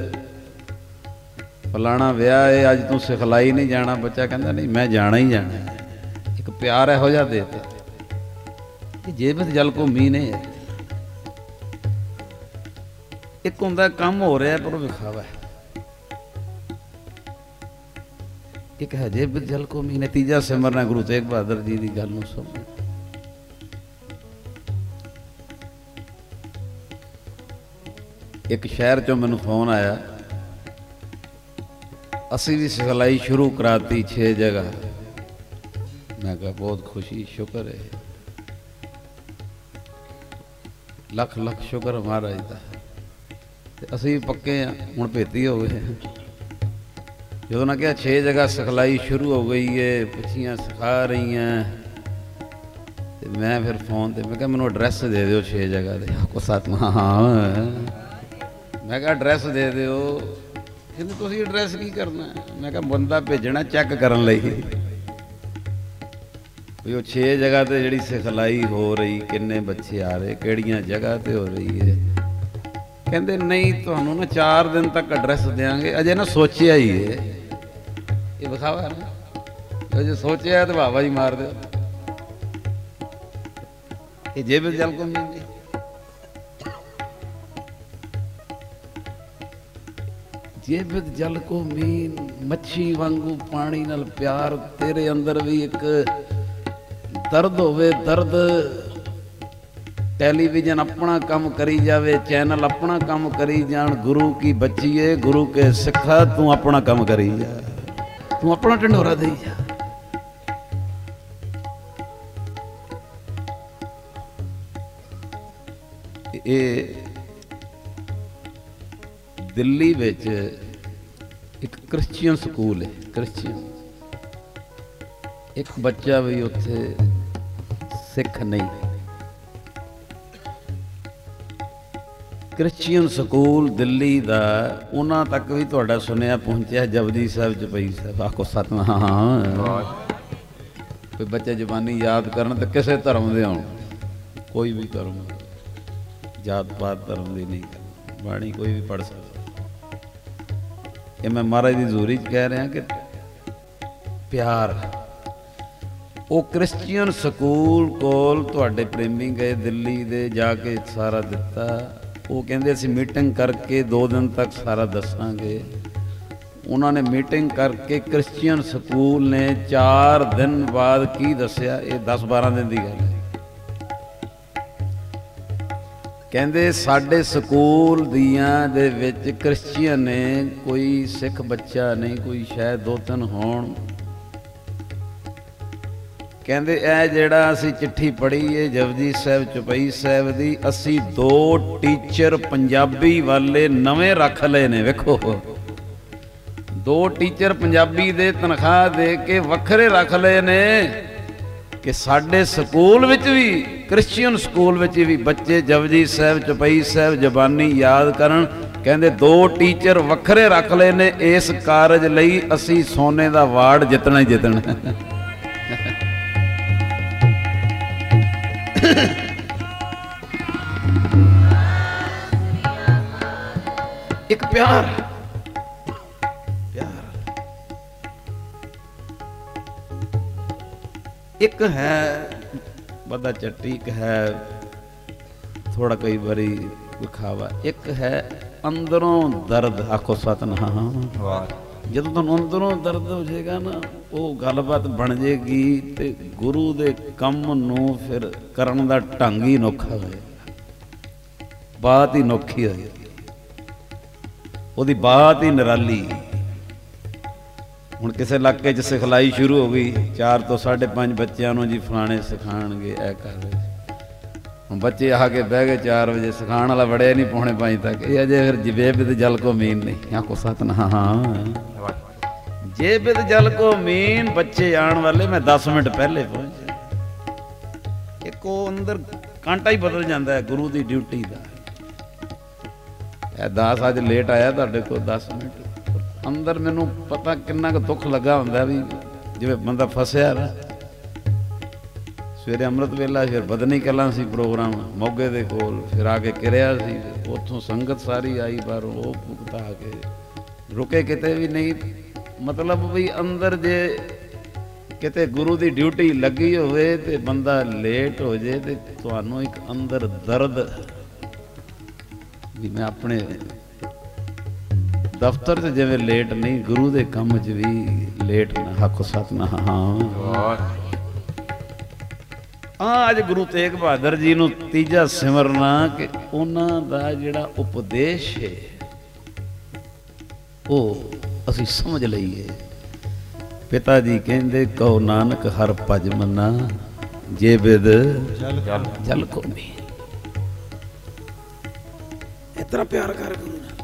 ਫਲਾਣਾ ਵਿਆਹ ਹੈ, ਅੱਜ ਤੂੰ ਸਿਖਲਾਈ ਨਹੀਂ ਜਾਣਾ, ਬੱਚਾ ਕਹਿੰਦਾ ਨਹੀਂ ਮੈਂ ਜਾਣਾ ਹੀ ਜਾਣਾ। ਇੱਕ ਪਿਆਰ ਇਹੋ ਜਿਹਾ ਦੇ ਦਿੱਤਾ। ਜੇ ਬਿਦ ਜਲ ਕੋ ਮੀ ਨੇ, ਇੱਕ ਹੁੰਦਾ ਕੰਮ ਹੋ ਰਿਹਾ ਪਰ ਵਿਖਾਵਾ, ਇੱਕ ਹੈ ਜੇ ਬਿਦ ਜਲ ਕੋ ਮੀ। ਨਤੀਜਾ ਸਿਮਰਨਾ ਗੁਰੂ ਤੇਗ ਬਹਾਦਰ ਜੀ ਦੀ ਗੱਲ ਨੂੰ ਸਮਝ। ਇੱਕ ਸ਼ਹਿਰ ਚੋਂ ਮੈਨੂੰ ਫੋਨ ਆਇਆ, ਅਸੀਂ ਵੀ ਸਿਖਲਾਈ ਸ਼ੁਰੂ ਕਰਾਤੀ ਛੇ ਜਗ੍ਹਾ। ਮੈਂ ਕਿਹਾ ਬਹੁਤ ਖੁਸ਼ੀ, ਸ਼ੁਕਰ ਹੈ, ਲੱਖ ਲੱਖ ਸ਼ੁਕਰ ਮਹਾਰਾਜ ਦਾ। ਤੇ ਅਸੀਂ ਪੱਕੇ ਹਾਂ, ਹੁਣ ਭੇਤੀ ਹੋ ਗਏ। ਜਦੋਂ ਨਾ ਕਿਹਾ ਛੇ ਜਗ੍ਹਾ ਸਿਖਲਾਈ ਸ਼ੁਰੂ ਹੋ ਗਈ ਹੈ, ਬੱਚੀਆਂ ਸਿਖਾ ਰਹੀਆਂ, ਤੇ ਮੈਂ ਫਿਰ ਫੋਨ ਤੇ ਮੈਂ ਕਿਹਾ ਮੈਨੂੰ ਐਡਰੈਸ ਦੇ ਦਿਓ ਛੇ ਜਗ੍ਹਾ ਦੇ। ਆਖੋ ਸਤਿਨਾਮ। ਮੈਂ ਕਿਹਾ ਐਡਰੈਸ ਦੇ ਦਿਓ। ਕਹਿੰਦੇ ਤੁਸੀਂ ਐਡਰੈਸ ਕੀ ਕਰਨਾ? ਮੈਂ ਕਿਹਾ ਬੰਦਾ ਭੇਜਣਾ ਚੈੱਕ ਕਰਨ ਲਈ ਵੀ ਉਹ ਛੇ ਜਗ੍ਹਾ ਤੇ ਜਿਹੜੀ ਸਿਖਲਾਈ ਹੋ ਰਹੀ, ਕਿੰਨੇ ਬੱਚੇ ਆ ਰਹੇ, ਕਿਹੜੀਆਂ ਜਗ੍ਹਾ ਤੇ ਹੋ ਰਹੀ ਹੈ। ਕਹਿੰਦੇ ਨਹੀਂ ਤੁਹਾਨੂੰ ਨਾ ਚਾਰ ਦਿਨ ਤੱਕ ਐਡਰੈਸ ਦਿਆਂਗੇ, ਅਜੇ ਨਾ ਸੋਚਿਆ ਹੀ ਹੈ। ਇਹ ਵਿਖਾਵਾ ਨਾ, ਅਜੇ ਸੋਚਿਆ ਤੇ ਵਾਵਾ ਜੀ ਮਾਰ ਦਿਓ। ਇਹ ਜੇ ਬਿਦ ਜਲ ਕੋ ਮੀ, ਜੇ ਬਿਦ ਜਲ ਕੋ ਮੀਨ, ਮੱਛੀ ਵਾਂਗੂ ਪਾਣੀ ਨਾਲ ਪਿਆਰ। ਤੇਰੇ ਅੰਦਰ ਵੀ ਇੱਕ ਦਰਦ ਹੋਵੇ, ਦਰਦ ਟੈਲੀਵਿਜ਼ਨ ਆਪਣਾ ਕੰਮ ਕਰੀ ਜਾਵੇ, ਚੈਨਲ ਆਪਣਾ ਕੰਮ ਕਰੀ ਜਾਣ, ਗੁਰੂ ਕੀ ਬੱਚੀਏ ਗੁਰੂ ਕੇ ਸਿੱਖਾ ਤੂੰ ਆਪਣਾ ਕੰਮ ਕਰੀ ਜਾ, ਤੂੰ ਆਪਣਾ ਢੰਡੋਰਾ ਦੇਈ ਜਾ। ਇਹ ਦਿੱਲੀ ਵਿੱਚ ਇੱਕ ਕ੍ਰਿਸਚੀਅਨ ਸਕੂਲ ਹੈ, ਕ੍ਰਿਸਚੀਅਨ। ਇੱਕ ਬੱਚਾ ਵੀ ਉੱਥੇ ਸਿੱਖ ਨਹੀਂ। ਕ੍ਰਿਸਚੀਅਨ ਸਕੂਲ ਦਿੱਲੀ ਦਾ, ਉਹਨਾਂ ਤੱਕ ਵੀ ਤੁਹਾਡਾ ਸੁਨੇਹਾ ਪਹੁੰਚਿਆ ਜਪਜੀ ਸਾਹਿਬ ਚੌਪਈ ਸਾਹਿਬ ਆਖੋ ਸਤਿਨਾਮ। ਕੋਈ ਬੱਚੇ ਜ਼ਬਾਨੀ ਯਾਦ ਕਰਨ ਤੇ ਕਿਸੇ ਧਰਮ ਦੇ ਆਉਣ, ਕੋਈ ਵੀ ਧਰਮ, ਜਾਤ ਪਾਤ ਧਰਮ ਦੀ ਨਹੀਂ, ਬਾਣੀ ਕੋਈ ਵੀ ਪੜ੍ਹ ਸਕਦਾ। ਇਹ ਮੈਂ ਮਹਾਰਾਜ ਦੀ ਹਜ਼ੂਰੀ 'ਚ ਕਹਿ ਰਿਹਾ ਕਿ ਪਿਆਰ। ਉਹ ਕ੍ਰਿਸਚੀਅਨ ਸਕੂਲ ਕੋਲ ਤੁਹਾਡੇ ਪ੍ਰੇਮੀ ਗਏ ਦਿੱਲੀ ਦੇ, ਜਾ ਕੇ ਸਾਰਾ ਦਿੱਤਾ। ਉਹ ਕਹਿੰਦੇ ਅਸੀਂ ਮੀਟਿੰਗ ਕਰਕੇ ਦੋ ਦਿਨ ਤੱਕ ਸਾਰਾ ਦੱਸਾਂਗੇ। ਉਹਨਾਂ ਨੇ ਮੀਟਿੰਗ ਕਰਕੇ ਕ੍ਰਿਸਚੀਅਨ ਸਕੂਲ ਨੇ ਚਾਰ ਦਿਨ ਬਾਅਦ ਕੀ ਦੱਸਿਆ, ਇਹ ਦਸ ਬਾਰਾਂ ਦਿਨ ਦੀ ਗੱਲ ਹੈ। ਕਹਿੰਦੇ ਸਾਡੇ ਸਕੂਲ ਦੀਆਂ ਦੇ ਵਿੱਚ ਕ੍ਰਿਸਚੀਅਨ ਨੇ, ਕੋਈ ਸਿੱਖ ਬੱਚਾ ਨਹੀਂ, ਕੋਈ ਸ਼ਾਇਦ ਦੋ ਤਿੰਨ ਹੋਣ। ਕਹਿੰਦੇ ਇਹ ਜਿਹੜਾ ਅਸੀਂ ਚਿੱਠੀ ਪੜ੍ਹੀ ਹੈ ਜਪਜੀ ਸਾਹਿਬ ਚੌਪਈ ਸਾਹਿਬ ਦੀ, ਅਸੀਂ ਦੋ ਟੀਚਰ ਪੰਜਾਬੀ ਵਾਲੇ ਨਵੇਂ ਰੱਖ ਲਏ ਨੇ। ਵੇਖੋ, ਦੋ ਟੀਚਰ ਪੰਜਾਬੀ ਦੇ ਤਨਖਾਹ ਦੇ ਕੇ ਵੱਖਰੇ ਰੱਖ ਲਏ ਨੇ ਕਿ ਸਾਡੇ ਸਕੂਲ ਵਿੱਚ ਵੀ, ਕ੍ਰਿਸਚੀਅਨ ਸਕੂਲ ਵਿੱਚ ਵੀ ਬੱਚੇ ਜਪਜੀ ਸਾਹਿਬ ਚੌਪਈ ਸਾਹਿਬ ਜ਼ਬਾਨੀ ਯਾਦ ਕਰਨ। ਕਹਿੰਦੇ ਦੋ ਟੀਚਰ ਵੱਖਰੇ ਰੱਖ ਲਏ ਨੇ ਇਸ ਕਾਰਜ ਲਈ, ਅਸੀਂ ਸੋਨੇ ਦਾ ਵਾਰਡ ਜਿੱਤਣਾ ਹੀ ਜਿੱਤਣਾ। ਇੱਕ ਪਿਆਰ, ਪਿਆਰ ਇੱਕ ਹੈ ਬਦਾ ਚੱਟੀ, ਇੱਕ ਹੈ ਥੋੜਾ ਕਈ ਵਾਰੀ ਵਿਖਾਵਾ, ਇੱਕ ਹੈ ਅੰਦਰੋਂ ਦਰਦ। ਆਖੋ ਸਤਿਨਾਮ। ਜਦੋਂ ਤੁਹਾਨੂੰ ਅੰਦਰੋਂ ਦਰਦ ਹੋ ਜਾਏਗਾ ਨਾ, ਉਹ ਗੱਲਬਾਤ ਬਣ ਜਾਏਗੀ ਤੇ ਗੁਰੂ ਦੇ ਕੰਮ ਨੂੰ ਫਿਰ ਕਰਨ ਦਾ ਢੰਗ ਹੀ ਅਨੋਖਾ ਹੋਏਗਾ, ਬਾਤ ਹੀ ਅਨੋਖੀ ਹੋਏਗੀ, ਉਹਦੀ ਬਾਤ ਹੀ ਨਿਰਾਲੀ। ਹੁਣ ਕਿਸੇ ਇਲਾਕੇ 'ਚ ਸਿਖਲਾਈ ਸ਼ੁਰੂ ਹੋ ਗਈ, ਚਾਰ ਤੋਂ ਸਾਢੇ ਪੰਜ ਬੱਚਿਆਂ ਨੂੰ ਜੀ ਫਲਾਣੇ ਸਿਖਾਉਣਗੇ, ਇਹ ਕਰ ਰਹੇ। ਹੁਣ ਬੱਚੇ ਆ ਕੇ ਬਹਿ ਗਏ ਚਾਰ ਵਜੇ, ਸਿਖਾਉਣ ਵਾਲਾ ਵੜਿਆ ਨਹੀਂ ਪੌਣੇ ਪੰਜ ਤੱਕ। ਇਹ ਅਜੇ ਫਿਰ ਜੇਬਿਦ ਜਲ ਕੋ ਮੀਨ ਨਹੀਂ। ਆਖੋ ਸਤਿਨਾਮ। ਜੇਬਿਦ ਜਲ ਕੋ ਮੀਨ, ਬੱਚੇ ਆਉਣ ਵਾਲੇ। ਮੈਂ ਦਸ ਮਿੰਟ ਪਹਿਲੇ ਪਹੁੰਚਿਆ। ਇੱਕ ਉਹ ਅੰਦਰ ਕਾਂਟਾ ਹੀ ਬਦਲ ਜਾਂਦਾ ਹੈ ਗੁਰੂ ਦੀ ਡਿਊਟੀ ਦਾ। ਇਹ ਦਸ ਅੱਜ ਲੇਟ ਆਇਆ ਤੁਹਾਡੇ ਕੋਲ ਦਸ ਮਿੰਟ, ਅੰਦਰ ਮੈਨੂੰ ਪਤਾ ਕਿੰਨਾ ਕੁ ਦੁੱਖ ਲੱਗਾ ਹੁੰਦਾ ਵੀ ਜਿਵੇਂ ਬੰਦਾ ਫਸਿਆ ਨਾ। ਸਵੇਰੇ ਅੰਮ੍ਰਿਤ ਵੇਲਾ, ਫਿਰ ਬਦਨੀ ਕਲਾਂ ਸੀ ਪ੍ਰੋਗਰਾਮ ਮੋਗੇ ਦੇ ਕੋਲ, ਫਿਰ ਆ ਕੇ ਕਿਰਿਆ ਸੀ, ਉੱਥੋਂ ਸੰਗਤ ਸਾਰੀ ਆਈ, ਪਰ ਉਹ ਭੁਗਤਾ ਕੇ ਰੁਕੇ ਕਿਤੇ ਵੀ ਨਹੀਂ। ਮਤਲਬ ਵੀ ਅੰਦਰ ਜੇ ਕਿਤੇ ਗੁਰੂ ਦੀ ਡਿਊਟੀ ਲੱਗੀ ਹੋਵੇ ਤੇ ਬੰਦਾ ਲੇਟ ਹੋ ਜੇ ਤੇ ਤੁਹਾਨੂੰ ਇੱਕ ਅੰਦਰ ਦਰਦ ਵੀ ਮੈਂ ਆਪਣੇ ਦਫ਼ਤਰ 'ਚ ਜਿਵੇਂ ਲੇਟ ਨਹੀਂ, ਗੁਰੂ ਦੇ ਕੰਮ 'ਚ ਵੀ ਲੇਟ ਨਾ। ਆਖੋ ਸਤਿਨਾਮ। ਹਾਂ, ਅੱਜ ਗੁਰੂ ਤੇਗ ਬਹਾਦਰ ਜੀ ਨੂੰ ਤੀਜਾ ਸਿਮਰਨਾ ਕਿ ਉਹਨਾਂ ਦਾ ਜਿਹੜਾ ਉਪਦੇਸ਼ ਹੈ ਉਹ ਅਸੀਂ ਸਮਝ ਲਈਏ। ਪਿਤਾ ਜੀ ਕਹਿੰਦੇ ਕਹੋ ਨਾਨਕ ਹਰ ਭਜ ਮਨਾ, ਜੇ ਬਿਦ ਜਲ ਕੋ ਮੀ। ਇਤਨਾ ਪਿਆਰ ਕਰ ਗੁਰੂ ਨਾਲ।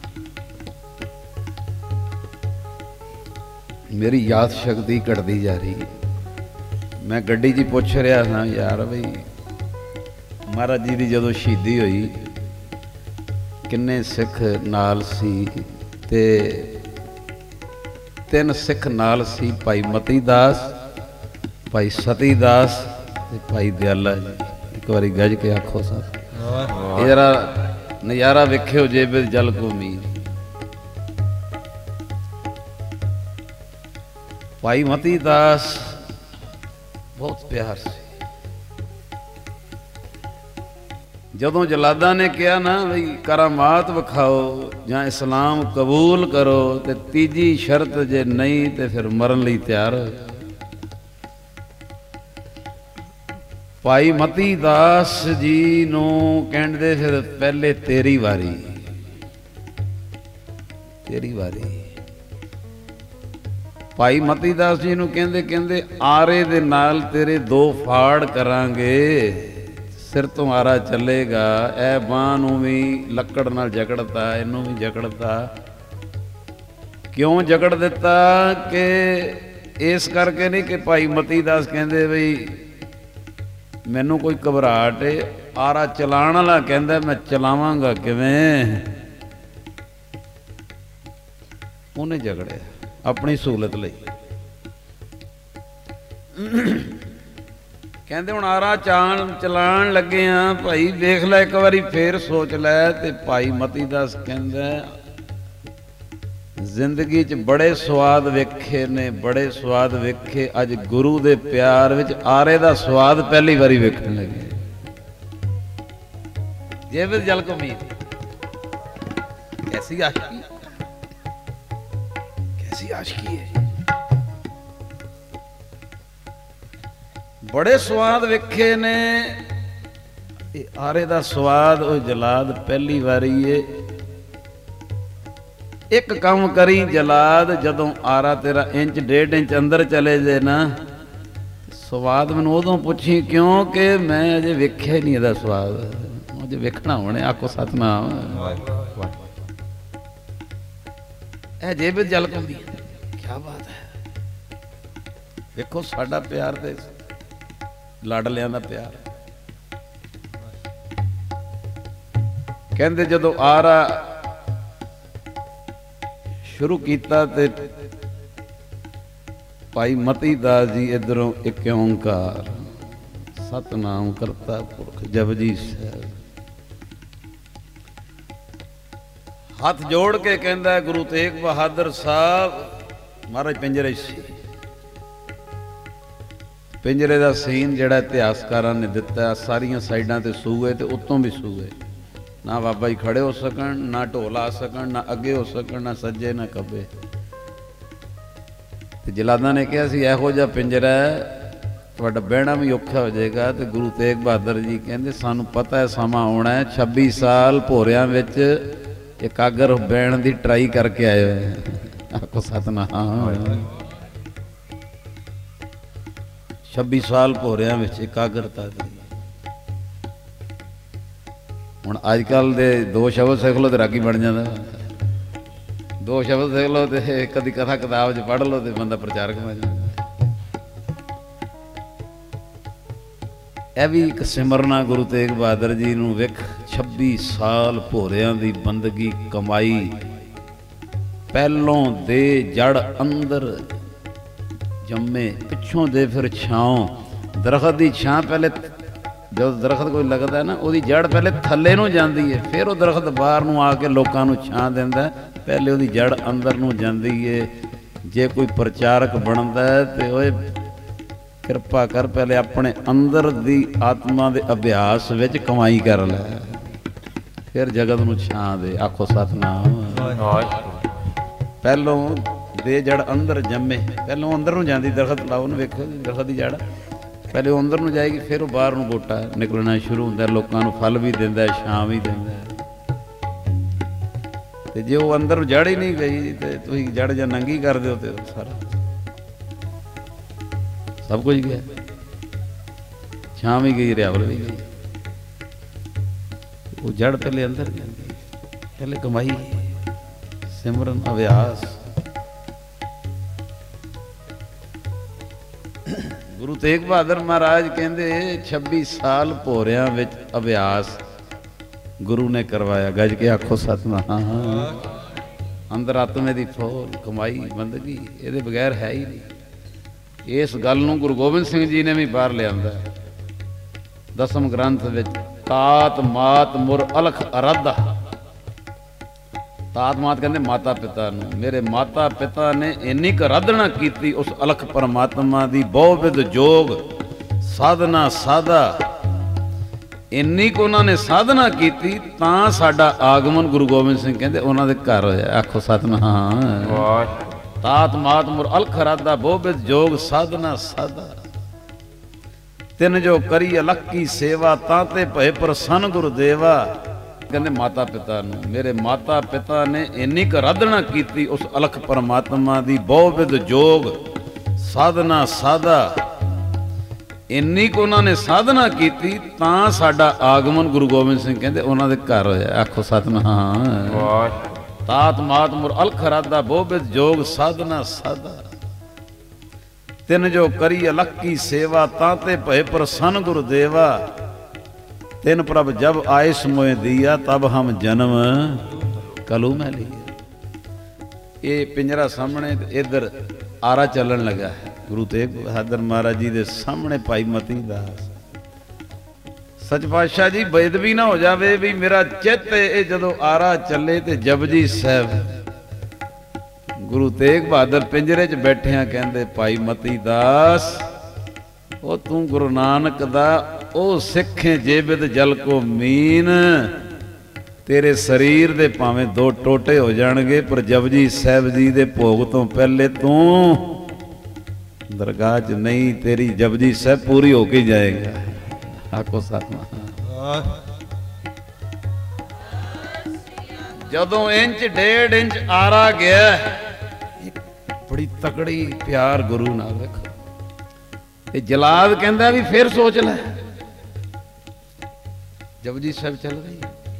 ਮੇਰੀ ਯਾਦ ਸ਼ਕਤੀ ਘਟਦੀ ਜਾ ਰਹੀ ਹੈ। ਮੈਂ ਗੱਡੀ 'ਚ ਪੁੱਛ ਰਿਹਾ ਸਾਂ, ਯਾਰ ਬਈ ਮਹਾਰਾਜ ਜੀ ਦੀ ਜਦੋਂ ਸ਼ਹੀਦੀ ਹੋਈ ਕਿੰਨੇ ਸਿੱਖ ਨਾਲ ਸੀ? ਤੇ ਤਿੰਨ ਸਿੱਖ ਨਾਲ ਸੀ, ਭਾਈ ਮਤੀ ਦਾਸ, ਭਾਈ ਸਤੀ ਦਾਸ ਤੇ ਭਾਈ ਦਿਆਲਾ ਜੀ। ਇੱਕ ਵਾਰੀ ਗੱਜ ਕੇ ਆਖੋ ਸਾਹਿਬ, ਇਹ ਜਰਾ ਨਜ਼ਾਰਾ ਵੇਖਿਓ। ਜੇ ਬਿਦ ਜਲ ਕੋ ਮੀਨ। ਭਾਈ ਮਤੀ ਦਾਸ ਬਹੁਤ ਪਿਆਰ ਸੀ। ਜਦੋਂ ਜਲਾਦਾਂ ਨੇ ਕਿਹਾ ਨਾ ਬਈ ਕਰਾਮਾਤ ਵਿਖਾਓ ਜਾਂ ਇਸਲਾਮ ਕਬੂਲ ਕਰੋ, ਤੇ ਤੀਜੀ ਸ਼ਰਤ ਜੇ ਨਹੀਂ ਤੇ ਫਿਰ ਮਰਨ ਲਈ ਤਿਆਰ ਹੋ। ਭਾਈ ਮਤੀ ਦਾਸ ਜੀ ਨੂੰ ਕਹਿੰਦੇ ਫਿਰ ਪਹਿਲੇ ਤੇਰੀ ਵਾਰੀ, ਤੇਰੀ ਵਾਰੀ। ਭਾਈ ਮਤੀ ਦਾਸ ਜੀ ਨੂੰ ਕਹਿੰਦੇ ਕਹਿੰਦੇ ਆਰੇ ਦੇ ਨਾਲ ਤੇਰੇ ਦੋ ਫਾੜ ਕਰਾਂਗੇ, ਸਿਰ ਤੋਂ ਆਰਾ ਚੱਲੇਗਾ। ਇਹ ਬਾਂਹ ਨੂੰ ਵੀ ਲੱਕੜ ਨਾਲ ਜਕੜਤਾ, ਇਹਨੂੰ ਵੀ ਜਕੜਤਾ। ਕਿਉਂ ਜਕੜ ਦਿੱਤਾ? ਕਿ ਇਸ ਕਰਕੇ ਨਹੀਂ ਕਿ ਭਾਈ ਮਤੀ ਦਾਸ ਕਹਿੰਦੇ ਬਈ ਮੈਨੂੰ ਕੋਈ ਘਬਰਾਹਟ ਏ, ਆਰਾ ਚਲਾਉਣ ਵਾਲਾ ਕਹਿੰਦਾ ਮੈਂ ਚਲਾਵਾਂਗਾ ਕਿਵੇਂ। ਉਹਨੇ ਜਕੜਿਆ ਆਪਣੀ ਸਹੂਲਤ ਲਈ। ਕਹਿੰਦੇ ਹੁਣ ਆਰਾ ਚਾਣ ਚਲਾਣ ਲੱਗੇ ਆ ਭਾਈ, ਵੇਖ ਲੈ ਇੱਕ ਵਾਰੀ ਫੇਰ ਸੋਚ ਲੈ। ਤੇ ਭਾਈ ਮਤੀ ਦਾਸ ਕਹਿੰਦਾ ਜ਼ਿੰਦਗੀ 'ਚ ਬੜੇ ਸਵਾਦ ਵੇਖੇ ਨੇ, ਬੜੇ ਸਵਾਦ ਵੇਖੇ, ਅੱਜ ਗੁਰੂ ਦੇ ਪਿਆਰ ਵਿੱਚ ਆਰੇ ਦਾ ਸਵਾਦ ਪਹਿਲੀ ਵਾਰੀ ਵੇਖਣ ਲੱਗੇ। ਜੇ ਵੀ ਜਲ ਕੋ ਮੀਤ ਕੈਸੀ ਆਸ਼ਕੀ, ਕੈਸੀ ਆਸ਼ਕੀ ਹੈ। ਬੜੇ ਸਵਾਦ ਵੇਖੇ ਨੇ, ਇਹ ਆਰੇ ਦਾ ਸਵਾਦ ਉਹ ਜਲਾਦ ਪਹਿਲੀ ਵਾਰੀ ਏ। ਇੱਕ ਕੰਮ ਕਰੀ ਜਲਾਦ, ਜਦੋਂ ਆਰਾ ਤੇਰਾ ਇੰਚ ਡੇਢ ਇੰਚ ਅੰਦਰ ਚਲੇ ਜੇ ਨਾ, ਸਵਾਦ ਮੈਨੂੰ ਉਦੋਂ ਪੁੱਛੀ, ਕਿਉਂਕਿ ਮੈਂ ਅਜੇ ਵੇਖਿਆ ਹੀ ਨਹੀਂ ਇਹਦਾ ਸਵਾਦ, ਅਜੇ ਵੇਖਣਾ ਹੋਣੇ। ਆਖੋ ਸਤਨਾਮ। ਇਹ ਜੇ ਵੀ ਜਲ ਪਾਉਂਦੀ ਹੈ, ਕੀ ਬਾਤ ਹੈ। ਵੇਖੋ ਸਾਡਾ ਪਿਆਰ ਤੇ ਲਾਡਲਿਆਂ ਦਾ ਪਿਆਰ। ਕਹਿੰਦੇ ਜਦੋਂ ਆਰਾ ਸ਼ੁਰੂ ਕੀਤਾ ਤੇ ਭਾਈ ਮਤੀ ਦਾਸ ਜੀ ਇਧਰੋਂ ਇੱਕ ਓਂਕਾਰ ਸਤਨਾਮ ਕਰਤਾ ਪੁਰਖ ਜਪਜੀ ਸਾਹਿਬ ਹੱਥ ਜੋੜ ਕੇ ਕਹਿੰਦਾ ਗੁਰੂ ਤੇਗ ਬਹਾਦਰ ਸਾਹਿਬ ਮਹਾਰਾਜ ਪਿੰਜਰੇ ਸੀ। ਪਿੰਜਰੇ ਦਾ ਸੀਨ ਜਿਹੜਾ ਇਤਿਹਾਸਕਾਰਾਂ ਨੇ ਦਿੱਤਾ, ਸਾਰੀਆਂ ਸਾਈਡਾਂ ਤੇ ਸੂਏ ਤੇ ਉੱਤੋਂ ਵੀ ਸੂਏ, ਨਾ ਬਾਬਾ ਜੀ ਖੜੇ ਹੋ ਸਕਣ, ਨਾ ਢੋਲ ਆ ਸਕਣ, ਨਾ ਅੱਗੇ ਹੋ ਸਕਣ, ਨਾ ਸੱਜੇ ਨਾ ਖੱਬੇ। ਤੇ ਜਲਾਦਾਂ ਨੇ ਕਿਹਾ ਸੀ ਇਹੋ ਜਿਹਾ ਪਿੰਜਰਾ ਤੁਹਾਡਾ ਬਹਿਣਾ ਵੀ ਔਖਾ ਹੋ ਜਾਏਗਾ। ਤੇ ਗੁਰੂ ਤੇਗ ਬਹਾਦਰ ਜੀ ਕਹਿੰਦੇ ਸਾਨੂੰ ਪਤਾ ਹੈ ਸਮਾਂ ਆਉਣਾ ਹੈ, ਛੱਬੀ ਸਾਲ ਭੋਰਿਆਂ ਵਿੱਚ ਇਕਾਗਰ ਬਹਿਣ ਦੀ ਟਰਾਈ ਕਰਕੇ ਆਏ ਹੋਏ। ਆਖੋ ਸਤਨਾਮ। ਛੱਬੀ ਸਾਲ ਭੋਰਿਆਂ ਵਿੱਚ ਇਕਾਗਰਤਾ ਦੀ। ਹੁਣ ਅੱਜ ਕੱਲ੍ਹ ਦੇ ਦੋ ਸ਼ਬਦ ਸਿੱਖ ਲਓ ਤੇ ਰਾਗੀ ਬਣ ਜਾਂਦਾ, ਦੋ ਸ਼ਬਦ ਸਿੱਖ ਲਓ ਤੇ ਕਦੀ ਕਥਾ ਕਿਤਾਬ 'ਚ ਪੜ੍ਹ ਲਓ ਤੇ ਬੰਦਾ ਪ੍ਰਚਾਰਕ ਬਣ ਜਾਂਦਾ। ਇਹ ਵੀ ਇੱਕ ਸਿਮਰਨਾ ਗੁਰੂ ਤੇਗ ਬਹਾਦਰ ਜੀ ਨੂੰ ਵੇਖ, ਛੱਬੀ ਸਾਲ ਭੋਰਿਆਂ ਦੀ ਬੰਦਗੀ ਕਮਾਈ, ਪਹਿਲੋਂ ਦੇ ਜੜ ਅੰਦਰ ਜੰਮੇ, ਪਿੱਛੋਂ ਦੇ ਫਿਰ ਛਾਂ। ਦਰਖਤ ਦੀ ਛਾਂ ਪਹਿਲੇ ਜਦੋਂ ਦਰਖਤ ਕੋਈ ਲੱਗਦਾ ਨਾ ਉਹਦੀ ਜੜ ਪਹਿਲੇ ਥੱਲੇ ਨੂੰ ਜਾਂਦੀ ਹੈ, ਫਿਰ ਉਹ ਦਰਖਤ ਬਾਹਰ ਨੂੰ ਆ ਕੇ ਲੋਕਾਂ ਨੂੰ ਛਾਂ ਦਿੰਦਾ, ਪਹਿਲੇ ਉਹਦੀ ਜੜ ਅੰਦਰ ਨੂੰ ਜਾਂਦੀ ਹੈ। ਜੇ ਕੋਈ ਪ੍ਰਚਾਰਕ ਬਣਦਾ ਤੇ ਓਏ ਕਿਰਪਾ ਕਰ ਪਹਿਲੇ ਆਪਣੇ ਅੰਦਰ ਦੀ ਆਤਮਾ ਦੇ ਅਭਿਆਸ ਵਿੱਚ ਕਮਾਈ ਕਰ ਲੈ, ਫਿਰ ਜਗਤ ਨੂੰ ਛਾਂ ਦੇ। ਆਖੋ ਸਤਨਾਮ। ਪਹਿਲੋਂ ਦੇ ਜੜ ਅੰਦਰ ਜੰਮੇ, ਪਹਿਲੋਂ ਅੰਦਰ ਨੂੰ ਜਾਂਦੀ, ਦਰਖਤ ਲਾਓ ਨੂੰ ਵੇਖੋ ਦਰਖਤ ਦੀ ਜੜ ਪਹਿਲੇ ਉਹ ਅੰਦਰ ਨੂੰ ਜਾਏਗੀ, ਫਿਰ ਉਹ ਬਾਹਰ ਨੂੰ ਗੋਟਾ ਨਿਕਲਣਾ ਸ਼ੁਰੂ ਹੁੰਦਾ, ਲੋਕਾਂ ਨੂੰ ਫਲ ਵੀ ਦਿੰਦਾ, ਛਾਂ ਵੀ ਦਿੰਦਾ। ਤੇ ਜੇ ਉਹ ਅੰਦਰ ਨੂੰ ਜੜ ਹੀ ਨਹੀਂ ਗਈ ਤੇ ਤੁਸੀਂ ਜੜ ਜਾਂ ਨੰਗੀ ਕਰ ਦਿਓ ਤੇ ਸਾਰਾ ਸਭ ਕੁਝ ਗਿਆ, ਛਾਂ ਵੀ ਗਈ, ਰਿਆਵਲ ਵੀ ਗਈ। ਉਹ ਜੜ ਪਹਿਲੇ ਅੰਦਰ ਜਾਂਦੀ, ਪਹਿਲੇ ਕਮਾਈ, ਸਿਮਰਨ, ਅਭਿਆਸ। ਗੁਰੂ ਤੇਗ ਬਹਾਦਰ ਮਹਾਰਾਜ ਕਹਿੰਦੇ ਛੱਬੀ ਸਾਲ ਭੋਰਿਆਂ ਵਿੱਚ ਅਭਿਆਸ ਗੁਰੂ ਨੇ ਕਰਵਾਇਆ। ਗੱਜ ਕੇ ਆਖੋ ਸਤਨਾਮ। ਅੰਦਰ ਆਤਮੇ ਦੀ ਫੋਲ, ਕਮਾਈ, ਬੰਦਗੀ, ਇਹਦੇ ਬਗੈਰ ਹੈ ਹੀ ਨਹੀਂ। ਇਸ ਗੱਲ ਨੂੰ ਗੁਰੂ ਗੋਬਿੰਦ ਸਿੰਘ ਜੀ ਨੇ ਵੀ ਬਾਹਰ ਲਿਆਂਦਾ ਦਸਮ ਗ੍ਰੰਥ ਵਿੱਚ। ਤਾਤ ਮਾਤ ਮੁਰ ਅਲਖ ਅਰਾਧਾ। ਤਾਤ ਮਾਤ ਕਹਿੰਦੇ ਮਾਤਾ ਪਿਤਾ ਨੂੰ। ਮੇਰੇ ਮਾਤਾ ਪਿਤਾ ਨੇ ਇੰਨੀ ਕੁ ਅਰਾਧਨਾ ਕੀਤੀ ਉਸ ਅਲਖ ਪਰਮਾਤਮਾ ਦੀ, ਬਹੁਵਿਧ ਜੋਗ ਸਾਧਨਾ ਸਾਧਾ, ਇੰਨੀ ਕੁ ਉਹਨਾਂ ਨੇ ਸਾਧਨਾ ਕੀਤੀ ਤਾਂ ਸਾਡਾ ਆਗਮਨ ਗੁਰੂ ਗੋਬਿੰਦ ਸਿੰਘ ਕਹਿੰਦੇ ਉਹਨਾਂ ਦੇ ਘਰ ਹੋਇਆ। ਆਖੋ ਸਤਨਾਮ। ਤਾਤ ਮਾਤ ਮੁਰ ਅਲਖ ਅਰਾਧਾ, ਬਹੁਵਿਧ ਜੋਗ ਸਾਧਨਾ ਸਾਧਾ। ਤਿਨ ਜੋ ਕਰੀ ਅਲੱਕੀ ਸੇਵਾ ਤਾਂ ਤੇ ਭਏ ਪ੍ਰਸੰਨ ਗੁਰਦੇਵਾ। ਕਹਿੰਦੇ ਮਾਤਾ ਪਿਤਾ ਨੂੰ, ਮੇਰੇ ਮਾਤਾ ਪਿਤਾ ਨੇ ਇੰਨੀ ਕੁ ਆਰਾਧਨਾ ਕੀਤੀ ਉਸ ਅਲਖ ਪਰਮਾਤਮਾ ਦੀ, ਬਹੁ ਵਿਧ ਜੋਗ ਸਾਧਨਾ ਸਾਧਾ, ਇੰਨੀ ਕੁ ਉਹਨਾਂ ਨੇ ਸਾਧਨਾ ਕੀਤੀ ਤਾਂ ਸਾਡਾ ਆਗਮਨ ਗੁਰੂ ਗੋਬਿੰਦ ਸਿੰਘ ਕਹਿੰਦੇ ਉਹਨਾਂ ਦੇ ਘਰ ਹੋਇਆ। ਆਖੋ ਸਤਿਨਾਮ। ਵਾਹਿਗੁਰੂ। ਤਾਤ ਮਾਤ ਮੁਰ ਅਲਖ ਰਾਧਾ, ਬਹੁ ਵਿਧ ਜੋਗ ਸਾਧਨਾ ਸਾਧਾ, ਤਿਨ ਜੋ ਕਰੀ ਅਲੱਕੀ ਸੇਵਾ ਤਾਂ ਤੇ ਭਏ ਪ੍ਰਸੰਨ ਗੁਰਦੇਵਾ। ਤਿਨ ਪ੍ਰਭ ਜਬ ਆਏ ਸਮੋਏ ਦੀਆ ਤਬ ਹਮ ਜਨਮ ਕਲੂ ਮੈਂ ਲਿਆ। ਇਹ ਪਿੰਜਰਾ ਸਾਹਮਣੇ ਤੇ ਇਧਰ ਆਰਾ ਚੱਲਣ ਲੱਗਾ ਹੈ। ਗੁਰੂ ਤੇਗ ਬਹਾਦਰ ਮਹਾਰਾਜ ਜੀ ਦੇ ਸਾਹਮਣੇ ਭਾਈ ਮਤੀ ਦਾਸ ਸੱਚ ਪਾਤਸ਼ਾਹ ਜੀ ਬੇਦਬੀ ਨਾ ਹੋ ਜਾਵੇ ਵੀ ਮੇਰਾ ਚਿੱਤ ਇਹ ਜਦੋਂ ਆਰਾ ਚੱਲੇ ਤੇ ਜਪਜੀ ਸਾਹਿਬ। ਗੁਰੂ ਤੇਗ ਬਹਾਦਰ ਪਿੰਜਰੇ 'ਚ ਬੈਠਿਆਂ ਕਹਿੰਦੇ ਭਾਈ ਮਤੀ ਦਾਸ, ਉਹ ਤੂੰ ਗੁਰੂ ਨਾਨਕ ਦਾ ਉਹ ਸਿੱਖੇ ਜੇਬਿਦ ਜਲ ਕੋ ਮੀਨ, ਤੇਰੇ ਸਰੀਰ ਦੇ ਭਾਵੇਂ ਦੋ ਟੋਟੇ ਹੋ ਜਾਣਗੇ ਪਰ ਜਪਜੀ ਸਾਹਿਬ ਜੀ ਦੇ ਭੋਗ ਤੋਂ ਪਹਿਲੇ ਤੂੰ ਦਰਗਾਹ 'ਚ ਨਹੀਂ, ਤੇਰੀ ਜਪਜੀ ਸਾਹਿਬ ਪੂਰੀ ਹੋ ਕੇ ਜਾਏਗਾ। ਆਖੋ ਸਤਿਨਾਮ। ਜਦੋਂ ਇੰਚ ਡੇਢ ਇੰਚ ਆਰਾ ਗਿਆ, ਬੜੀ ਤਕੜੀ ਪਿਆਰ ਗੁਰੂ ਨਾਲ ਵੇਖੋ। ਤੇ ਜਲਾਦ ਕਹਿੰਦਾ ਵੀ ਫਿਰ ਸੋਚ ਲੈ, ਜਪਜੀ ਸਾਹਿਬ ਚੱਲ ਰਹੀ